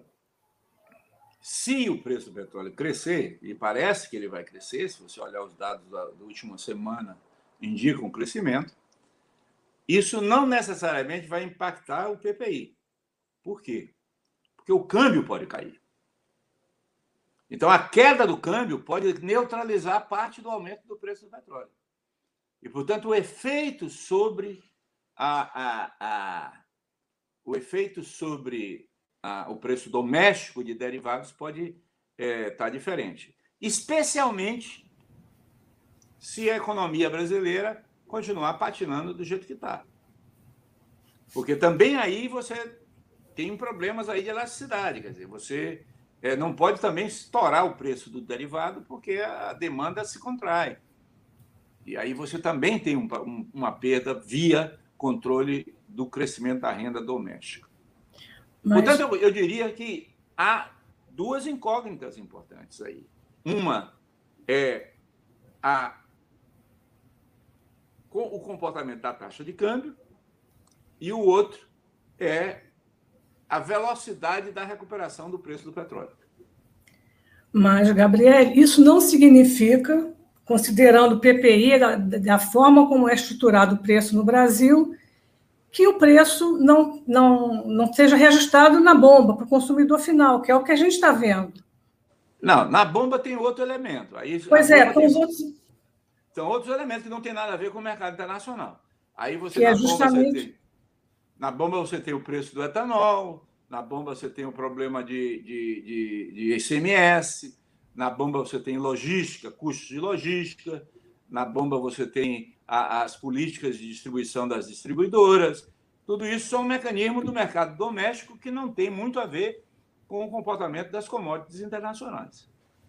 C: se o preço do petróleo crescer, e parece que ele vai crescer, se você olhar os dados da, da última semana, indicam um crescimento, isso não necessariamente vai impactar o P P I. Por quê? Porque o câmbio pode cair. Então, a queda do câmbio pode neutralizar parte do aumento do preço do petróleo. E, portanto, o efeito sobre a, a, a, o efeito sobre a, o preço doméstico de derivados pode é, estar diferente. Especialmente se a economia brasileira continuar patinando do jeito que está. Porque também aí você tem problemas aí de elasticidade. Quer dizer, você é, não pode também estourar o preço do derivado porque a demanda se contrai. E aí você também tem um, um, uma perda via controle do crescimento da renda doméstica. Mas... Portanto, eu, eu diria que há duas incógnitas importantes aí. Uma é a, o comportamento da taxa de câmbio e o outro é a velocidade da recuperação do preço do petróleo.
B: Mas, Gabriel, isso não significa, considerando o P P I, da, da forma como é estruturado o preço no Brasil, que o preço não, não, não seja reajustado na bomba para o consumidor final, que é o que a gente está vendo.
C: Não, na bomba tem outro elemento. Aí,
B: pois é, com tem... os outros...
C: São outros elementos que não tem nada a ver com o mercado internacional. Aí você,
B: que
C: na
B: é justamente...
C: bomba, você tem, na bomba você tem o preço do etanol, na bomba você tem o problema de, de, de, de I C M S, na bomba você tem logística, custos de logística, na bomba você tem a, as políticas de distribuição das distribuidoras. Tudo isso são mecanismos do mercado doméstico que não tem muito a ver com o comportamento das commodities internacionais.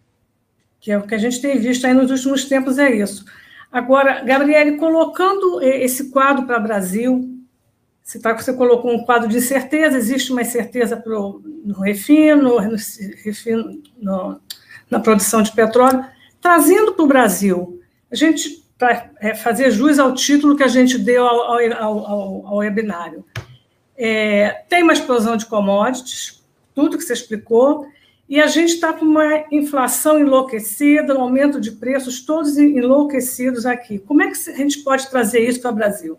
B: Que é o que a gente tem visto aí nos últimos tempos, é isso. Agora, Gabriele, colocando esse quadro para o Brasil, você, tá, você colocou um quadro de incerteza, existe uma incerteza pro, no refino, no, refino no, na produção de petróleo, trazendo para o Brasil, a gente, para é, fazer jus ao título que a gente deu ao, ao, ao, ao webinário, é, tem uma explosão de commodities, tudo que você explicou, e a gente está com uma inflação enlouquecida, um aumento de preços todos enlouquecidos aqui. Como é que a gente pode trazer isso para o Brasil?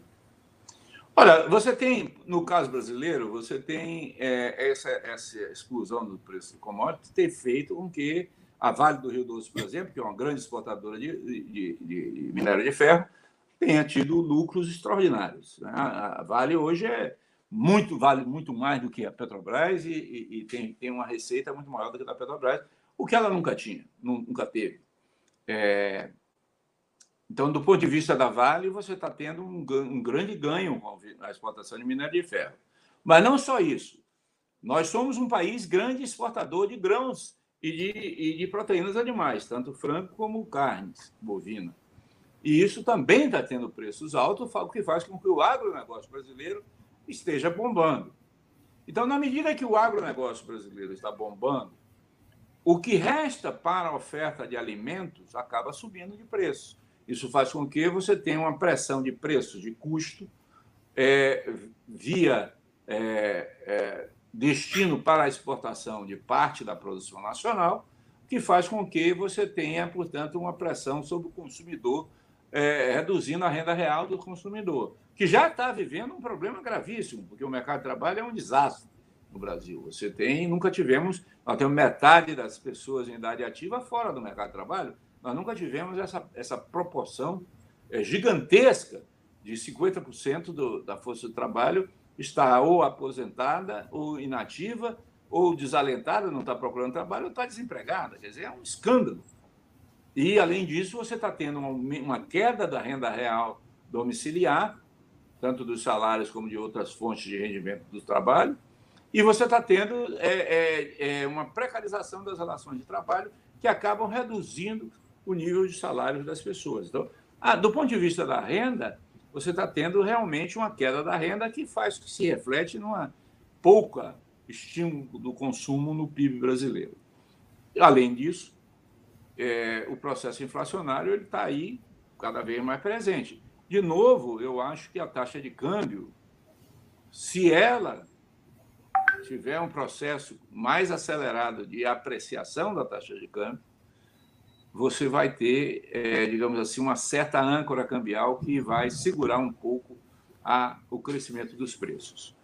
C: Olha, você tem, no caso brasileiro, você tem é, essa, essa explosão do preço do commodity ter feito com que a Vale do Rio Doce, por exemplo, que é uma grande exportadora de, de, de minério de ferro, tenha tido lucros extraordinários. A Vale hoje é muito, vale muito mais do que a Petrobras e, e, e tem, tem uma receita muito maior do que a da Petrobras, o que ela nunca tinha, nunca teve. É... Então, do ponto de vista da Vale, você está tendo um, um grande ganho com a exportação de minério de ferro. Mas não só isso. Nós somos um país grande exportador de grãos e de, e de proteínas animais, tanto frango como carnes bovina. E isso também está tendo preços altos, o que faz com que o agronegócio brasileiro esteja bombando. Então, na medida que o agronegócio brasileiro está bombando, o que resta para a oferta de alimentos acaba subindo de preço. Isso faz com que você tenha uma pressão de preço, de custo, é, via é, é, destino para a exportação de parte da produção nacional, que faz com que você tenha, portanto, uma pressão sobre o consumidor, é, reduzindo a renda real do consumidor, que já está vivendo um problema gravíssimo, porque o mercado de trabalho é um desastre no Brasil. Você tem, nunca tivemos, nós temos metade das pessoas em idade ativa fora do mercado de trabalho, nós nunca tivemos essa, essa proporção é, gigantesca de cinquenta por cento do, da força de trabalho está ou aposentada, ou inativa, ou desalentada, não está procurando trabalho, ou está desempregada. Quer dizer, é um escândalo. E, além disso, você está tendo uma, uma queda da renda real domiciliar, tanto dos salários como de outras fontes de rendimento do trabalho, e você está tendo é, é, é, uma precarização das relações de trabalho que acabam reduzindo o nível de salários das pessoas. Então, ah, do ponto de vista da renda, você está tendo realmente uma queda da renda que faz que se reflete numa pouca estímulo do consumo no P I B brasileiro. Além disso, é, o processo inflacionário ele está aí cada vez mais presente. De novo, eu acho que a taxa de câmbio, se ela tiver um processo mais acelerado de apreciação da taxa de câmbio, você vai ter, é, digamos assim, uma certa âncora cambial que vai segurar um pouco a, o crescimento dos preços.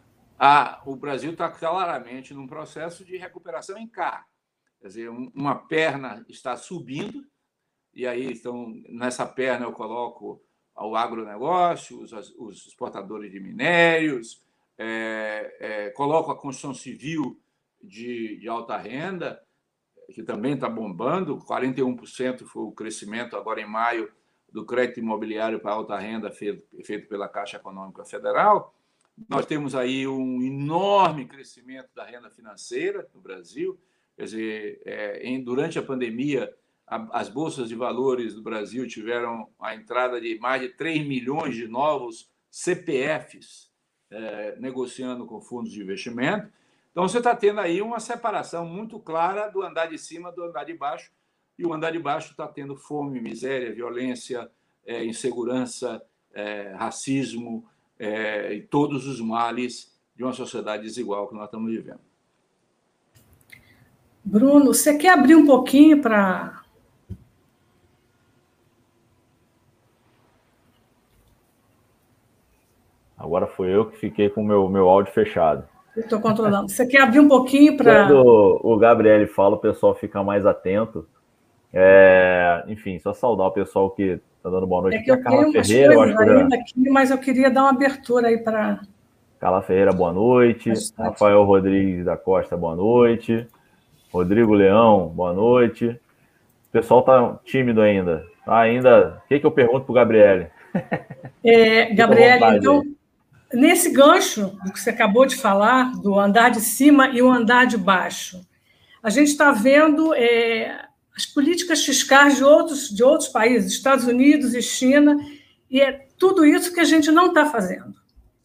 C: A, o Brasil está claramente num processo de recuperação em K. Quer dizer, um, uma perna está subindo, e aí, então, nessa perna eu coloco o agronegócio, os, os exportadores de minérios, é, é, coloco a construção civil de, de alta renda, que também está bombando, quarenta e um por cento foi o crescimento agora em maio do crédito imobiliário para alta renda feito, feito pela Caixa Econômica Federal. Nós temos aí um enorme crescimento da renda financeira no Brasil. Quer dizer, é, em, durante a pandemia, a, as bolsas de valores do Brasil tiveram a entrada de mais de três milhões de novos C P Fs é, negociando com fundos de investimento. Então, você está tendo aí uma separação muito clara do andar de cima do andar de baixo, e o andar de baixo está tendo fome, miséria, violência, é, insegurança, é, racismo é, e todos os males de uma sociedade desigual que nós estamos vivendo.
B: Bruno, você quer abrir um pouquinho para...
A: Agora foi eu que fiquei com o meu, meu áudio fechado.
B: Eu estou controlando. Você quer abrir um pouquinho para...
A: Quando o Gabriele fala, o pessoal fica mais atento. É, enfim, só saudar o pessoal que está dando boa noite.
B: É que eu
A: a Carla
B: tenho
A: Ferreira, eu
B: umas
A: acho
B: coisas
A: que
B: ainda aqui, mas eu queria dar uma abertura aí para...
A: Carla Ferreira, boa noite.
B: Bastante.
A: Rafael Rodrigues da Costa, boa noite. Rodrigo Leão, boa noite. O pessoal está tímido ainda. Tá ainda... O que, que eu pergunto para o Gabriele?
B: É, Gabriele, então... Nesse gancho do que você acabou de falar, do andar de cima e o andar de baixo, a gente está vendo é, as políticas fiscais de outros, de outros países, Estados Unidos e China, e é tudo isso que a gente não está fazendo.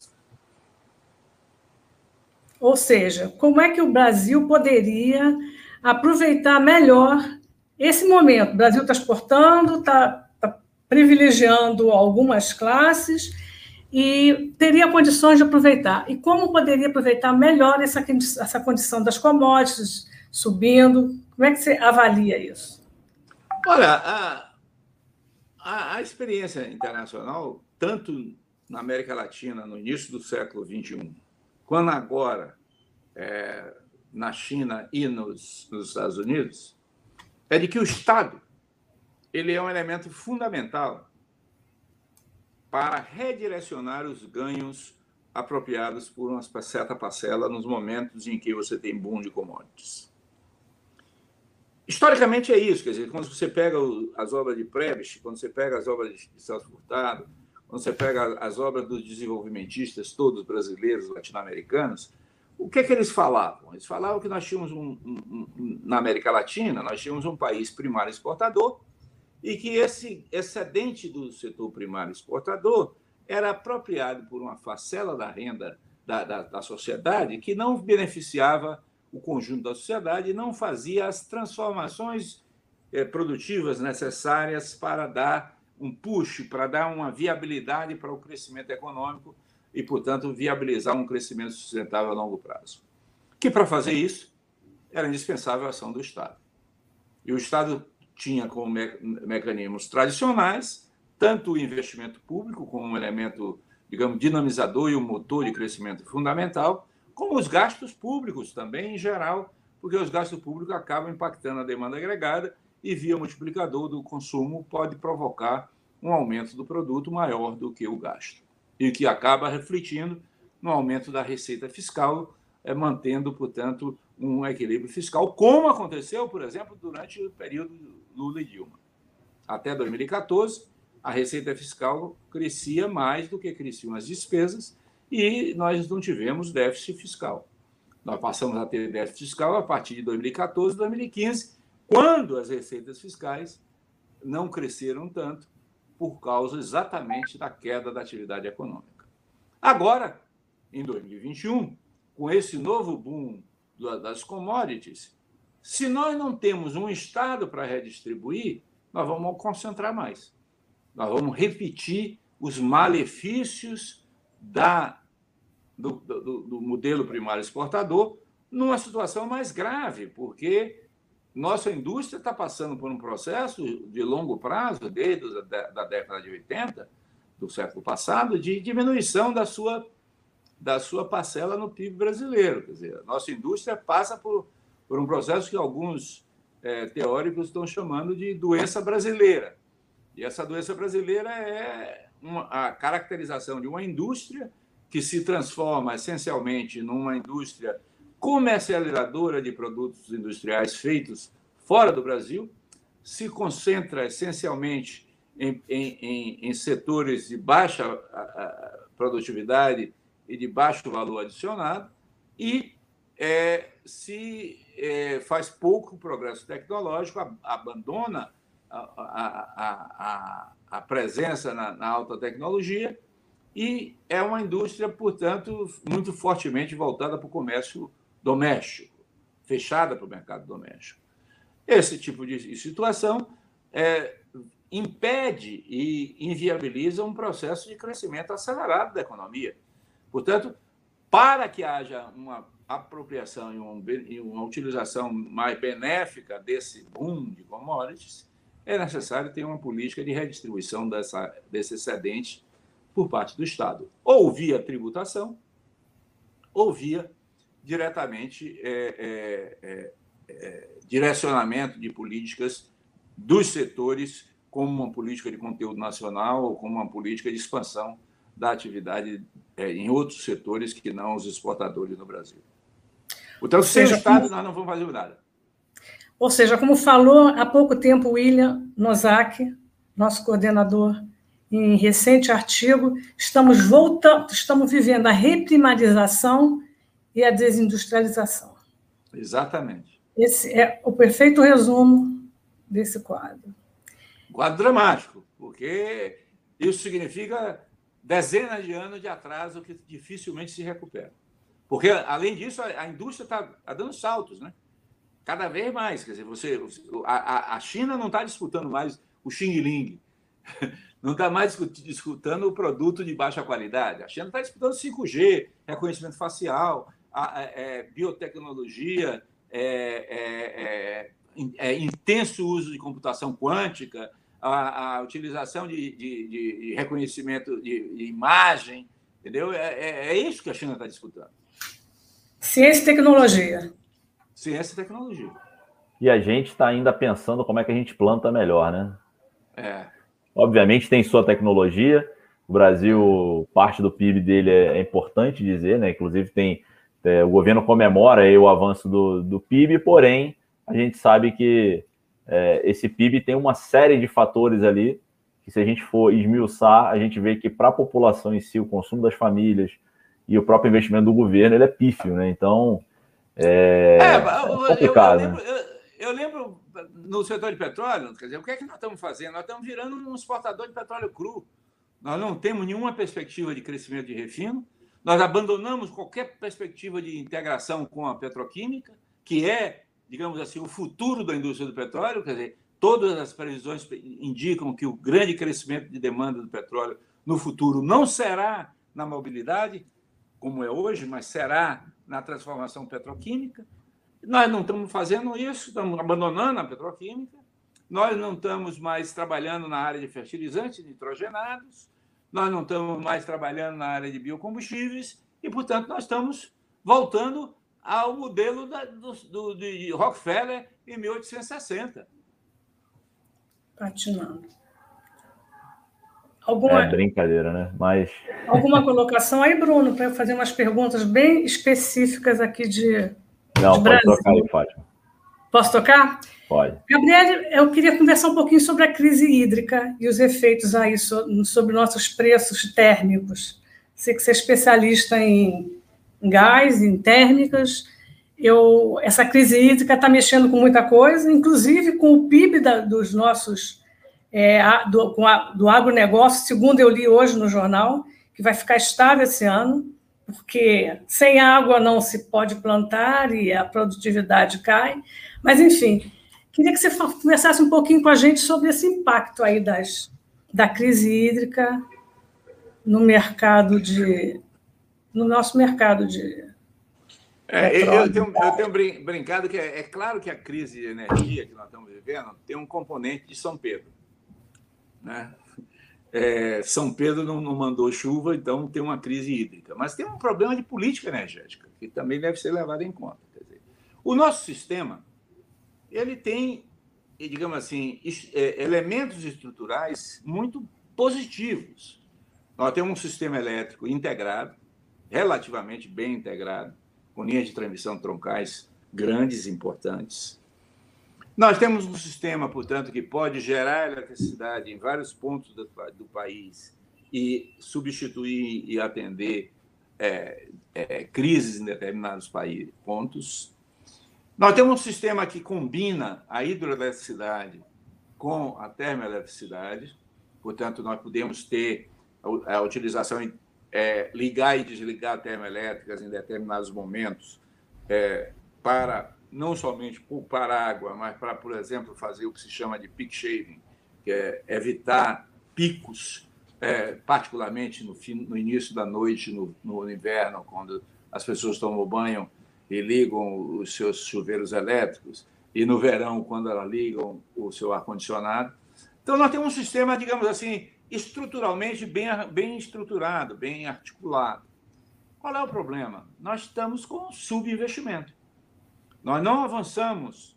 B: Ou seja, como é que o Brasil poderia aproveitar melhor esse momento? O Brasil está exportando, está, está privilegiando algumas classes e teria condições de aproveitar. E como poderia aproveitar melhor essa, essa condição das commodities subindo? Como é que você avalia isso?
C: Olha, a, a, a experiência internacional, tanto na América Latina, no início do século vinte e um, quanto agora é, na China e nos, nos Estados Unidos, é de que o Estado ele é um elemento fundamental para redirecionar os ganhos apropriados por uma certa parcela nos momentos em que você tem boom de commodities. Historicamente é isso, quer dizer, quando você pega as obras de Prebisch, quando você pega as obras de Celso Furtado, quando você pega as obras dos desenvolvimentistas todos brasileiros, latino-americanos, o que é que eles falavam? Eles falavam que nós tínhamos, um, um, um, na América Latina, nós tínhamos um país primário exportador, e que esse excedente do setor primário exportador era apropriado por uma parcela da renda da, da, da sociedade que não beneficiava o conjunto da sociedade e não fazia as transformações eh, produtivas necessárias para dar um push, para dar uma viabilidade para o crescimento econômico e, portanto, viabilizar um crescimento sustentável a longo prazo. Que, para fazer isso, era indispensável a ação do Estado. E o Estado tinha como me- mecanismos tradicionais, tanto o investimento público como um elemento, digamos, dinamizador e um motor de crescimento fundamental, como os gastos públicos também, em geral, porque os gastos públicos acabam impactando a demanda agregada e, via multiplicador do consumo, pode provocar um aumento do produto maior do que o gasto, e que acaba refletindo no aumento da receita fiscal, é, mantendo, portanto, um equilíbrio fiscal, como aconteceu, por exemplo, durante o período Lula e Dilma. Até dois mil e quatorze, a receita fiscal crescia mais do que cresciam as despesas e nós não tivemos déficit fiscal. Nós passamos a ter déficit fiscal a partir de dois mil e quatorze, dois mil e quinze, quando as receitas fiscais não cresceram tanto por causa exatamente da queda da atividade econômica. Agora, em dois mil e vinte e um, com esse novo boom das commodities, se nós não temos um Estado para redistribuir, nós vamos concentrar mais. Nós vamos repetir os malefícios da, do, do, do modelo primário exportador numa situação mais grave, porque nossa indústria está passando por um processo de longo prazo, desde a da década de oitenta, do século passado, de diminuição da sua, da sua parcela no P I B brasileiro. Quer dizer, a nossa indústria passa por, por um processo que alguns é, teóricos estão chamando de doença brasileira. E essa doença brasileira é uma, a caracterização de uma indústria que se transforma essencialmente numa indústria comercializadora de produtos industriais feitos fora do Brasil, se concentra essencialmente em, em, em, em setores de baixa produtividade e de baixo valor adicionado e é, se é, faz pouco progresso tecnológico, abandona a, a, a, a presença na, na alta tecnologia e é uma indústria, portanto, muito fortemente voltada para o comércio doméstico, fechada para o mercado doméstico. Esse tipo de situação é, impede e inviabiliza um processo de crescimento acelerado da economia. Portanto, para que haja uma apropriação e, um, e uma utilização mais benéfica desse boom de commodities, é necessário ter uma política de redistribuição dessa, desse excedente por parte do Estado, ou via tributação, ou via diretamente é, é, é, é, direcionamento de políticas dos setores, como uma política de conteúdo nacional ou como uma política de expansão da atividade é, em outros setores que não os exportadores no Brasil. Então, sem o Estado, nós não vamos fazer nada.
B: Ou seja, como falou há pouco tempo o William Nozak, nosso coordenador, em recente artigo, estamos, voltando, estamos vivendo a reprimarização e a desindustrialização.
C: Exatamente.
B: Esse é o perfeito resumo desse quadro.
C: Quadro dramático, porque isso significa dezenas de anos de atraso que dificilmente se recupera. Porque, além disso, a indústria está tá dando saltos, né? Cada vez mais. Quer dizer, você, a, a China não está disputando mais o Xing Ling, não está mais disputando o produto de baixa qualidade. A China está disputando cinco G, reconhecimento facial, a, a, é, biotecnologia, é, é, é, é, intenso uso de computação quântica, a, a utilização de, de, de reconhecimento de, de imagem, entendeu? É, é, é isso que a China está disputando.
B: Ciência e tecnologia.
C: Ciência e tecnologia.
A: E a gente está ainda pensando como é que a gente planta melhor, né?
C: É.
A: Obviamente tem sua tecnologia. O Brasil, parte do P I B dele é, é importante dizer, né? Inclusive tem é, o governo comemora aí o avanço do, do P I B, porém a gente sabe que é, esse P I B tem uma série de fatores ali que, se a gente for esmiuçar, a gente vê que para a população em si, o consumo das famílias e o próprio investimento do governo, ele é pífio, né? Então é,
C: é,
A: é complicado.
C: Eu, eu, lembro, eu, eu lembro no setor de petróleo, quer dizer, o que é que nós estamos fazendo? Nós estamos virando um exportador de petróleo cru. Nós não temos nenhuma perspectiva de crescimento de refino, nós abandonamos qualquer perspectiva de integração com a petroquímica, que é, digamos assim, o futuro da indústria do petróleo. Quer dizer, todas as previsões indicam que o grande crescimento de demanda do petróleo no futuro não será na mobilidade, como é hoje, mas será na transformação petroquímica. Nós não estamos fazendo isso, estamos abandonando a petroquímica, nós não estamos mais trabalhando na área de fertilizantes nitrogenados, nós não estamos mais trabalhando na área de biocombustíveis e, portanto, nós estamos voltando ao modelo da, do, do, de Rockefeller em mil oitocentos e sessenta.
B: Patinando. Alguma,
A: é brincadeira, né? Mas...
B: alguma colocação aí, Bruno, para eu fazer umas perguntas bem específicas aqui de,
A: Não,
B: de
A: pode
B: Brasil.
A: tocar aí, Fátima.
B: Posso tocar?
A: Pode.
B: Gabriele, eu queria conversar um pouquinho sobre a crise hídrica e os efeitos aí sobre nossos preços térmicos. Sei que você é especialista em gás, em térmicas. Eu, essa crise hídrica está mexendo com muita coisa, inclusive com o P I B da, dos nossos, é, do, com a, do agronegócio, segundo eu li hoje no jornal, que vai ficar estável esse ano, porque sem água não se pode plantar e a produtividade cai. Mas, enfim, queria que você conversasse um pouquinho com a gente sobre esse impacto aí das, da crise hídrica no mercado de... no nosso mercado de...
C: É, eu, tenho, eu tenho brincado que é, é claro que a crise de energia que nós estamos vivendo tem um componente de São Pedro, né? É, São Pedro não, não mandou chuva, então tem uma crise hídrica. Mas tem um problema de política energética, que também deve ser levado em conta. Quer dizer, o nosso sistema ele tem, digamos assim, elementos estruturais muito positivos. Nós temos um sistema elétrico integrado, relativamente bem integrado, com linhas de transmissão troncais grandes e importantes. Nós temos um sistema, portanto, que pode gerar eletricidade em vários pontos do, do país e substituir e atender é, é, crises em determinados países, pontos. Nós temos um sistema que combina a hidroeletricidade com a termoeletricidade, portanto, nós podemos ter a, a utilização, é, ligar e desligar termoelétricas em determinados momentos, é, para não somente poupar água, mas para, por exemplo, fazer o que se chama de peak shaving, que é evitar picos, é, particularmente no, fim, no início da noite, no, no inverno, quando as pessoas tomam banho e ligam os seus chuveiros elétricos, e no verão, quando elas ligam o seu ar-condicionado. Então, nós temos um sistema, digamos assim, estruturalmente bem, bem estruturado, bem articulado. Qual é o problema? Nós estamos com subinvestimento. Nós não avançamos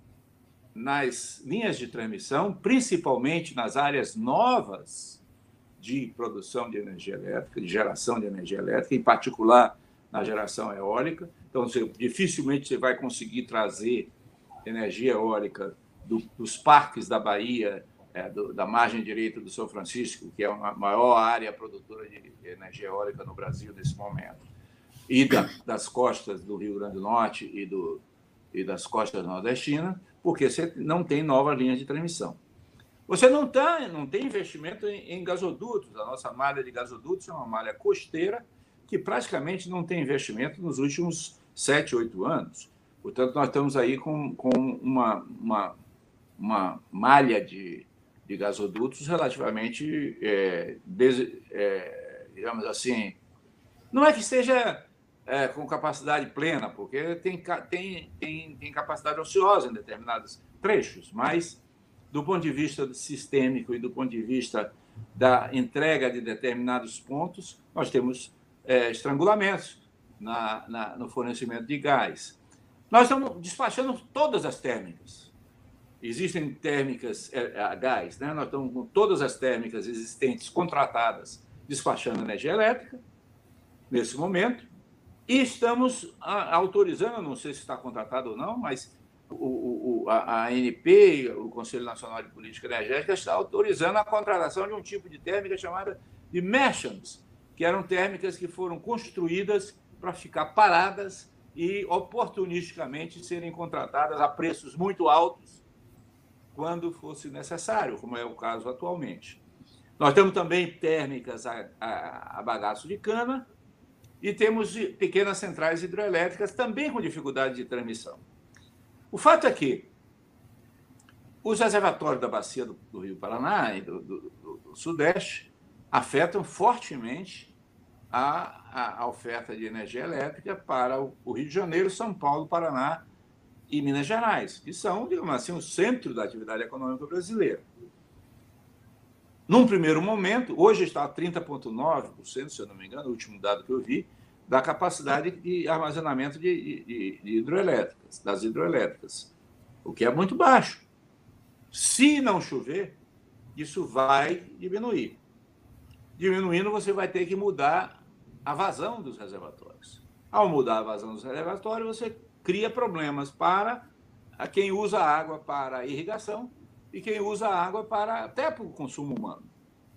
C: nas linhas de transmissão, principalmente nas áreas novas de produção de energia elétrica, de geração de energia elétrica, em particular na geração eólica. Então, você, dificilmente você vai conseguir trazer energia eólica do, dos parques da Bahia, é, do, da margem direita do São Francisco, que é a maior área produtora de energia eólica no Brasil nesse momento, e da, das costas do Rio Grande do Norte e, do, e das costas nordestinas, porque você não tem novas linhas de transmissão. Você não, tá, não tem investimento em, em gasodutos. A nossa malha de gasodutos é uma malha costeira que praticamente não tem investimento nos últimos sete, oito anos. Portanto, nós estamos aí com, com uma, uma, uma malha de, de gasodutos relativamente, é, des, é, digamos assim, não é que esteja é, com capacidade plena, porque tem, tem, tem, tem capacidade ociosa em determinados trechos, mas do ponto de vista sistêmico e do ponto de vista da entrega de determinados pontos, nós temos é, estrangulamentos na, na, no fornecimento de gás. Nós estamos despachando todas as térmicas. Existem térmicas a gás, né? Nós estamos com todas as térmicas existentes contratadas despachando energia elétrica nesse momento e estamos autorizando, não sei se está contratado ou não, mas o, o, a, a A N P, o Conselho Nacional de Política Energética, está autorizando a contratação de um tipo de térmica chamada de merchants, que eram térmicas que foram construídas para ficar paradas e oportunisticamente serem contratadas a preços muito altos quando fosse necessário, como é o caso atualmente. Nós temos também térmicas a, a, a bagaço de cana e temos pequenas centrais hidroelétricas também com dificuldade de transmissão. O fato é que os reservatórios da bacia do, do Rio Paraná e do, do, do, do Sudeste afetam fortemente a, a oferta de energia elétrica para o, o Rio de Janeiro, São Paulo, Paraná e Minas Gerais, que são, digamos assim, o centro da atividade econômica brasileira. Num primeiro momento, hoje está a trinta vírgula nove por cento, se eu não me engano, o último dado que eu vi, da capacidade de armazenamento de, de, de hidroelétricas, das hidroelétricas, o que é muito baixo. Se não chover, isso vai diminuir. Diminuindo, você vai ter que mudar a vazão dos reservatórios. Ao mudar a vazão dos reservatórios, você cria problemas para quem usa a água para irrigação e quem usa a água para, até para o consumo humano.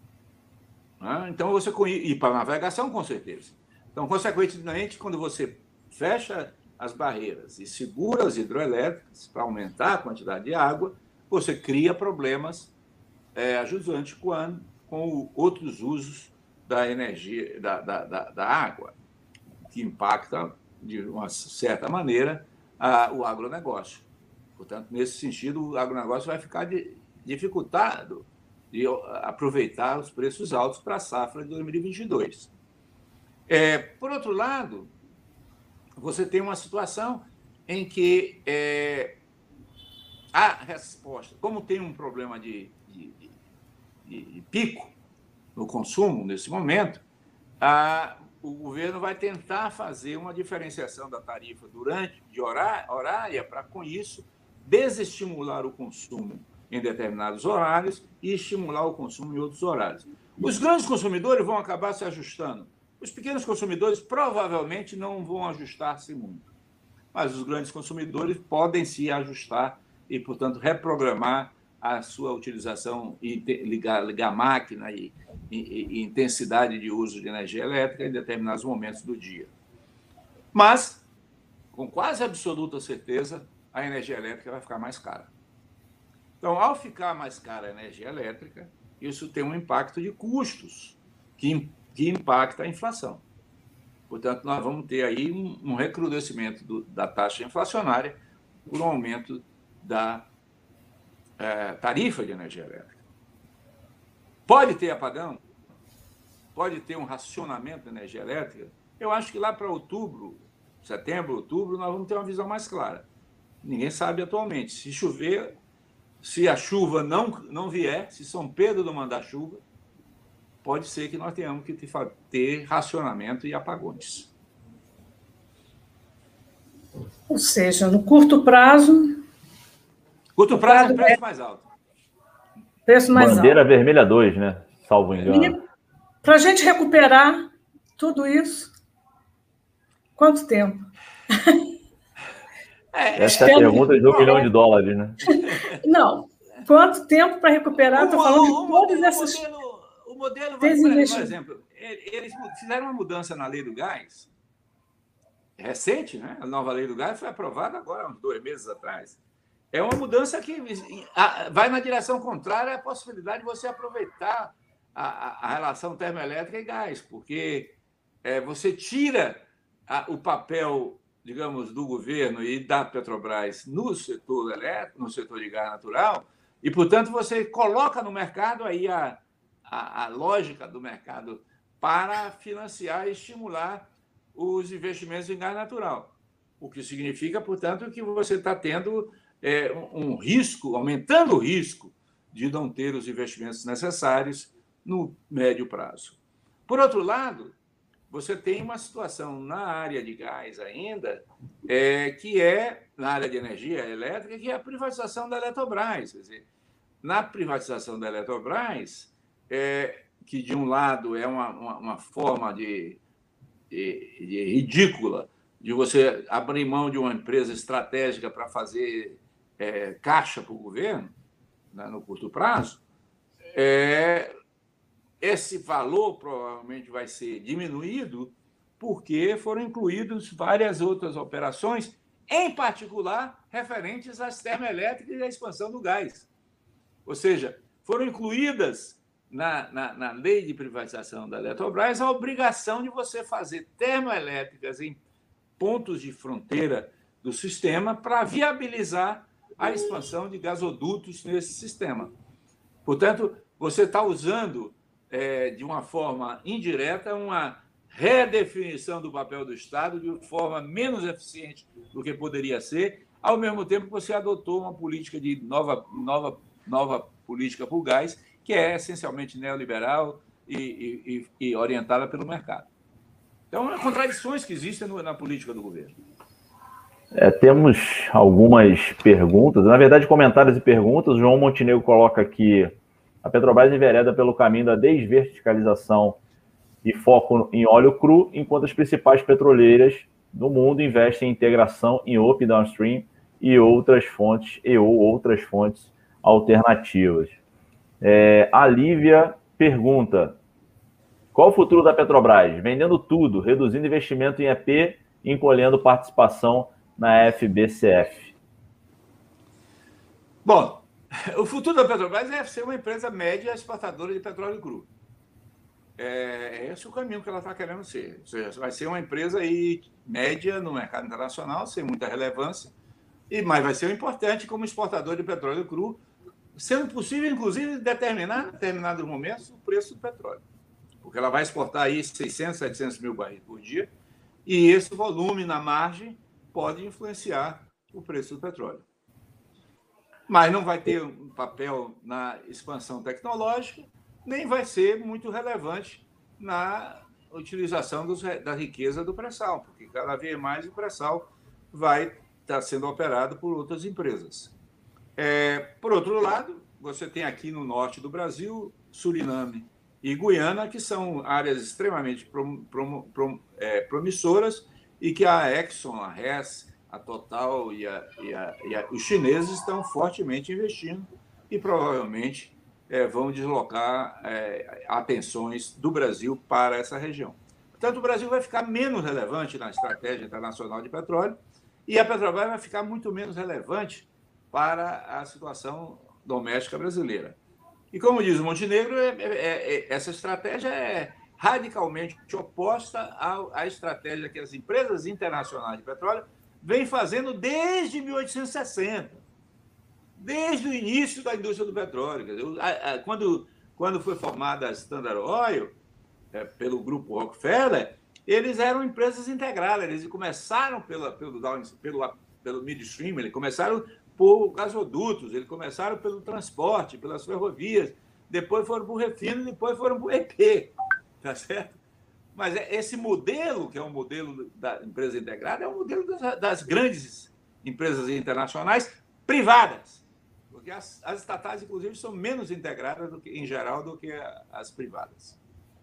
C: Então, você... E para navegação, com certeza. Então, consequentemente, quando você fecha as barreiras e segura as hidroelétricas para aumentar a quantidade de água, você cria problemas é, ajudantes com, com outros usos da energia, da, da, da, da água, que impacta, de uma certa maneira, a, o agronegócio. Portanto, nesse sentido, o agronegócio vai ficar de, dificultado de aproveitar os preços altos para a safra de dois mil e vinte e dois. É, por outro lado, você tem uma situação em que é, a resposta, como tem um problema de, de, de, de pico no consumo nesse momento, a, o governo vai tentar fazer uma diferenciação da tarifa durante de horária para, com isso, desestimular o consumo em determinados horários e estimular o consumo em outros horários. Os grandes consumidores vão acabar se ajustando. Os pequenos consumidores provavelmente não vão ajustar-se muito, mas os grandes consumidores podem se ajustar e, portanto, reprogramar a sua utilização e ligar, ligar máquina e, e, e intensidade de uso de energia elétrica em determinados momentos do dia. Mas, com quase absoluta certeza, a energia elétrica vai ficar mais cara. Então, ao ficar mais cara a energia elétrica, isso tem um impacto de custos que, que impacta a inflação. Portanto, nós vamos ter aí um, um recrudescimento do, da taxa inflacionária por um aumento da é, tarifa de energia elétrica. Pode ter apagão? Pode ter um racionamento da energia elétrica? Eu acho que lá para outubro, setembro, outubro, nós vamos ter uma visão mais clara. Ninguém sabe atualmente. Se chover, se a chuva não, não vier, se São Pedro não mandar chuva, pode ser que nós tenhamos que ter racionamento e apagões.
B: Ou seja, no curto prazo...
C: Curto prazo é preço mais alto.
B: Preço mais
A: Bandeira
B: alto.
A: vermelha dois, né? Salvo engano.
B: Para a gente recuperar tudo isso, quanto tempo?
A: É, Essa é a pergunta de um milhão de dólares, né?
B: Não. Quanto tempo para recuperar? Estou falando de
C: o,
B: todas
C: o,
B: essas...
C: O modelo, o modelo vai, por exemplo, eles fizeram uma mudança na lei do gás, recente, né? A nova lei do gás foi aprovada agora, há uns dois meses atrás. É uma mudança que vai na direção contrária à possibilidade de você aproveitar a, a relação termoelétrica e gás, porque é, você tira a, o papel, digamos, do governo e da Petrobras no setor elétrico, no setor de gás natural, e, portanto, você coloca no mercado aí a, a, a lógica do mercado para financiar e estimular os investimentos em gás natural. O que significa, portanto, que você está tendo é, um, um risco, aumentando o risco de não ter os investimentos necessários no médio prazo. Por outro lado, você tem uma situação na área de gás ainda, é, que é, na área de energia elétrica, que é a privatização da Eletrobras. Quer dizer, na privatização da Eletrobras, é, que de um lado é uma, uma, uma forma de, de, de ridícula de você abrir mão de uma empresa estratégica para fazer é, caixa para o governo, né, no curto prazo, é, esse valor provavelmente vai ser diminuído porque foram incluídas várias outras operações, em particular referentes às termoelétricas e à expansão do gás. Ou seja, foram incluídas na, na, na lei de privatização da Eletrobras a obrigação de você fazer termoelétricas em pontos de fronteira do sistema para viabilizar a expansão de gasodutos nesse sistema. Portanto, você está usando, é, de uma forma indireta, uma redefinição do papel do Estado de forma menos eficiente do que poderia ser, ao mesmo tempo que você adotou uma política de nova, nova, nova política para o gás, que é essencialmente neoliberal e, e, e orientada pelo mercado. Então, há contradições que existem na política do governo.
A: É, temos algumas perguntas, na verdade, comentários e perguntas. O João Montenegro coloca aqui: a Petrobras envereda pelo caminho da desverticalização e foco em óleo cru, enquanto as principais petroleiras do mundo investem em integração em up e downstream e outras fontes e ou outras fontes alternativas. É, a Lívia pergunta: qual o futuro da Petrobras? Vendendo tudo, reduzindo investimento em E P e encolhendo participação na F B C F.
C: Bom, o futuro da Petrobras é ser uma empresa média exportadora de petróleo cru. É esse o caminho que ela está querendo ser. Ou seja, vai ser uma empresa aí média no mercado internacional, sem muita relevância, e mas vai ser importante como exportador de petróleo cru, sendo possível, inclusive, determinar, em determinados momentos, o preço do petróleo. Porque ela vai exportar aí seiscentos, setecentos mil barris por dia, e esse volume na margem pode influenciar o preço do petróleo. Mas não vai ter um papel na expansão tecnológica, nem vai ser muito relevante na utilização dos, da riqueza do pré-sal, porque cada vez mais o pré-sal vai estar sendo operado por outras empresas. É, por outro lado, você tem aqui no norte do Brasil, Suriname e Guiana, que são áreas extremamente prom, prom, prom, é, promissoras, e que a Exxon, a Hess, a Total e, a, e, a, e a, os chineses estão fortemente investindo e provavelmente é, vão deslocar é, atenções do Brasil para essa região. Portanto, o Brasil vai ficar menos relevante na estratégia internacional de petróleo e a Petrobras vai ficar muito menos relevante para a situação doméstica brasileira. E, como diz o Montenegro, é, é, é, essa estratégia é radicalmente oposta à, à estratégia que as empresas internacionais de petróleo vêm fazendo desde mil oitocentos e sessenta, desde o início da indústria do petróleo. Quer dizer, a, a, quando, quando foi formada a Standard Oil, é, pelo grupo Rockefeller, eles eram empresas integradas, eles começaram pela, pelo, pelo, pelo midstream, eles começaram por gasodutos, eles começaram pelo transporte, pelas ferrovias, depois foram para o refino, depois foram para o E P. Tá certo? Mas esse modelo, que é o modelo da empresa integrada, é o modelo das, das grandes empresas internacionais privadas, porque as, as estatais, inclusive, são menos integradas, do que, em geral, do que as privadas.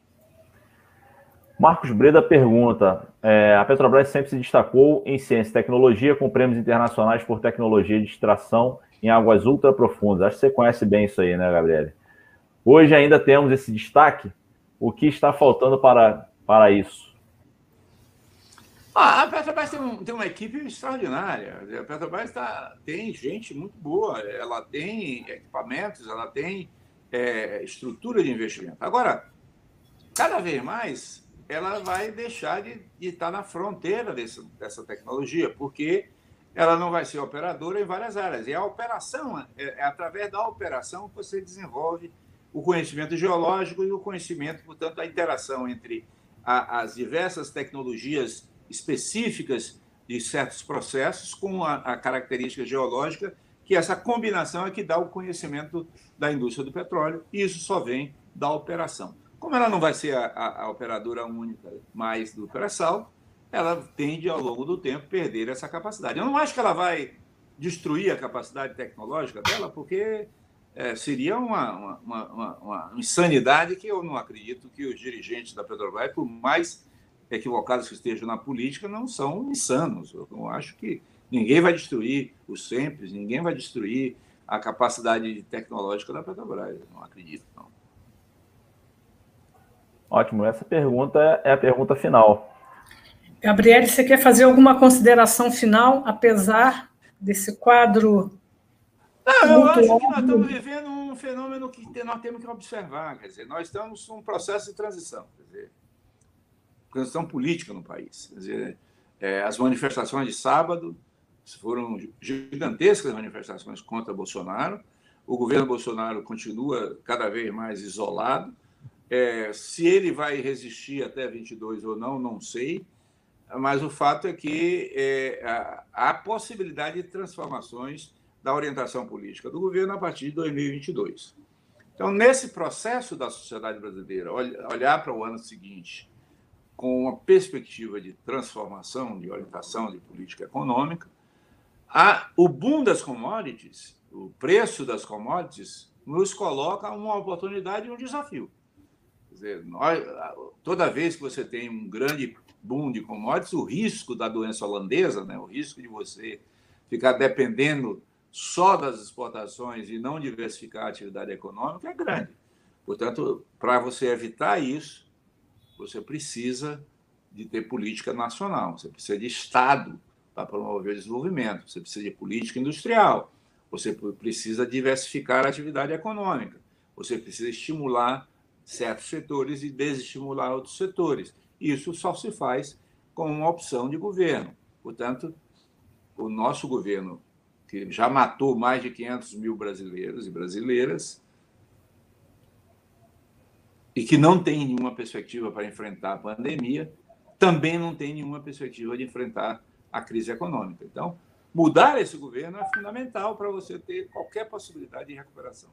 A: Marcos Breda pergunta: é, a Petrobras sempre se destacou em ciência e tecnologia, com prêmios internacionais por tecnologia de extração em águas ultraprofundas. Acho que você conhece bem isso aí, né, Gabriele? Hoje ainda temos esse destaque. O que está faltando para, para isso?
C: Ah, a Petrobras tem, um, tem uma equipe extraordinária. A Petrobras tá, tem gente muito boa, ela tem equipamentos, ela tem é, estrutura de investimento. Agora, cada vez mais, ela vai deixar de, de estar na fronteira desse, dessa tecnologia, porque ela não vai ser operadora em várias áreas. E a operação, é, é através da operação que você desenvolve o conhecimento geológico e o conhecimento, portanto, a interação entre a, as diversas tecnologias específicas de certos processos com a, a característica geológica, que essa combinação é que dá o conhecimento da indústria do petróleo, e isso só vem da operação. Como ela não vai ser a, a, a operadora única mais do pré-sal, ela tende, ao longo do tempo, perder essa capacidade. Eu não acho que ela vai destruir a capacidade tecnológica dela, porque É, seria uma, uma, uma, uma insanidade que eu não acredito que os dirigentes da Petrobras, por mais equivocados que estejam na política, não são insanos. Eu não acho que ninguém vai destruir o Sempre, ninguém vai destruir a capacidade tecnológica da Petrobras. Eu não acredito, não.
A: Ótimo. Essa pergunta é a pergunta final.
B: Gabriele, você quer fazer alguma consideração final, apesar desse quadro...
C: Não, eu acho que nós estamos vivendo um fenômeno que nós temos que observar. Quer dizer, nós estamos num processo de transição, quer dizer, transição política no país. Quer dizer, é, as manifestações de sábado foram gigantescas, manifestações contra Bolsonaro. O governo Bolsonaro continua cada vez mais isolado. É, se ele vai resistir até vinte e dois ou não, não sei. Mas o fato é que é, há a possibilidade de transformações da orientação política do governo a partir de dois mil e vinte e dois. Então, nesse processo da sociedade brasileira, olhar para o ano seguinte com uma perspectiva de transformação, de orientação de política econômica. A, o boom das commodities, o preço das commodities, nos coloca uma oportunidade e um desafio. Quer dizer, nós, toda vez que você tem um grande boom de commodities, o risco da doença holandesa, né, o risco de você ficar dependendo só das exportações e não diversificar a atividade econômica é grande. Portanto, para você evitar isso, você precisa de ter política nacional, você precisa de Estado para promover o desenvolvimento, você precisa de política industrial, você precisa diversificar a atividade econômica, você precisa estimular certos setores e desestimular outros setores. Isso só se faz com uma opção de governo. Portanto, o nosso governo, que já matou mais de quinhentos mil brasileiros e brasileiras, e que não tem nenhuma perspectiva para enfrentar a pandemia, também não tem nenhuma perspectiva de enfrentar a crise econômica. Então, mudar esse governo é fundamental para você ter qualquer possibilidade de recuperação.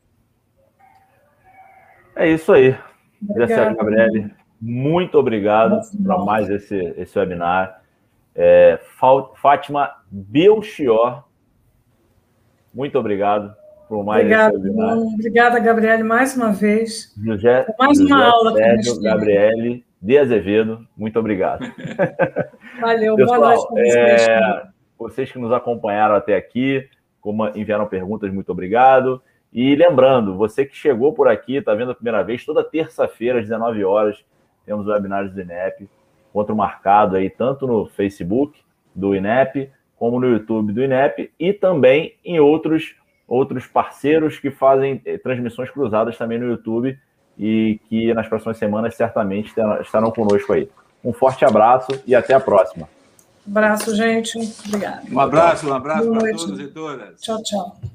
A: É isso aí. Graciela Gabriele, muito obrigado por mais esse, esse webinar. É, Fátima Belchior, muito obrigado por mais
B: Obrigada,
A: esse webinar.
B: Obrigada, Gabriele, mais uma vez.
A: José,
B: mais
A: José
B: uma aula.
A: Sérgio Gabriele de Azevedo, muito obrigado.
B: Valeu,
A: pessoal,
B: boa noite para vocês.
A: É, vocês que nos acompanharam até aqui, como enviaram perguntas, muito obrigado. E lembrando, você que chegou por aqui, está vendo a primeira vez, toda terça-feira, às dezenove horas, temos webinários do INEP, encontro marcado aí tanto no Facebook do INEP, como no YouTube do INEP, e também em outros, outros parceiros que fazem transmissões cruzadas também no YouTube e que nas próximas semanas certamente estarão conosco aí. Um forte abraço e até a próxima.
B: Um abraço, gente. Obrigada.
C: Um abraço, um abraço para todos e todas.
B: Tchau, tchau.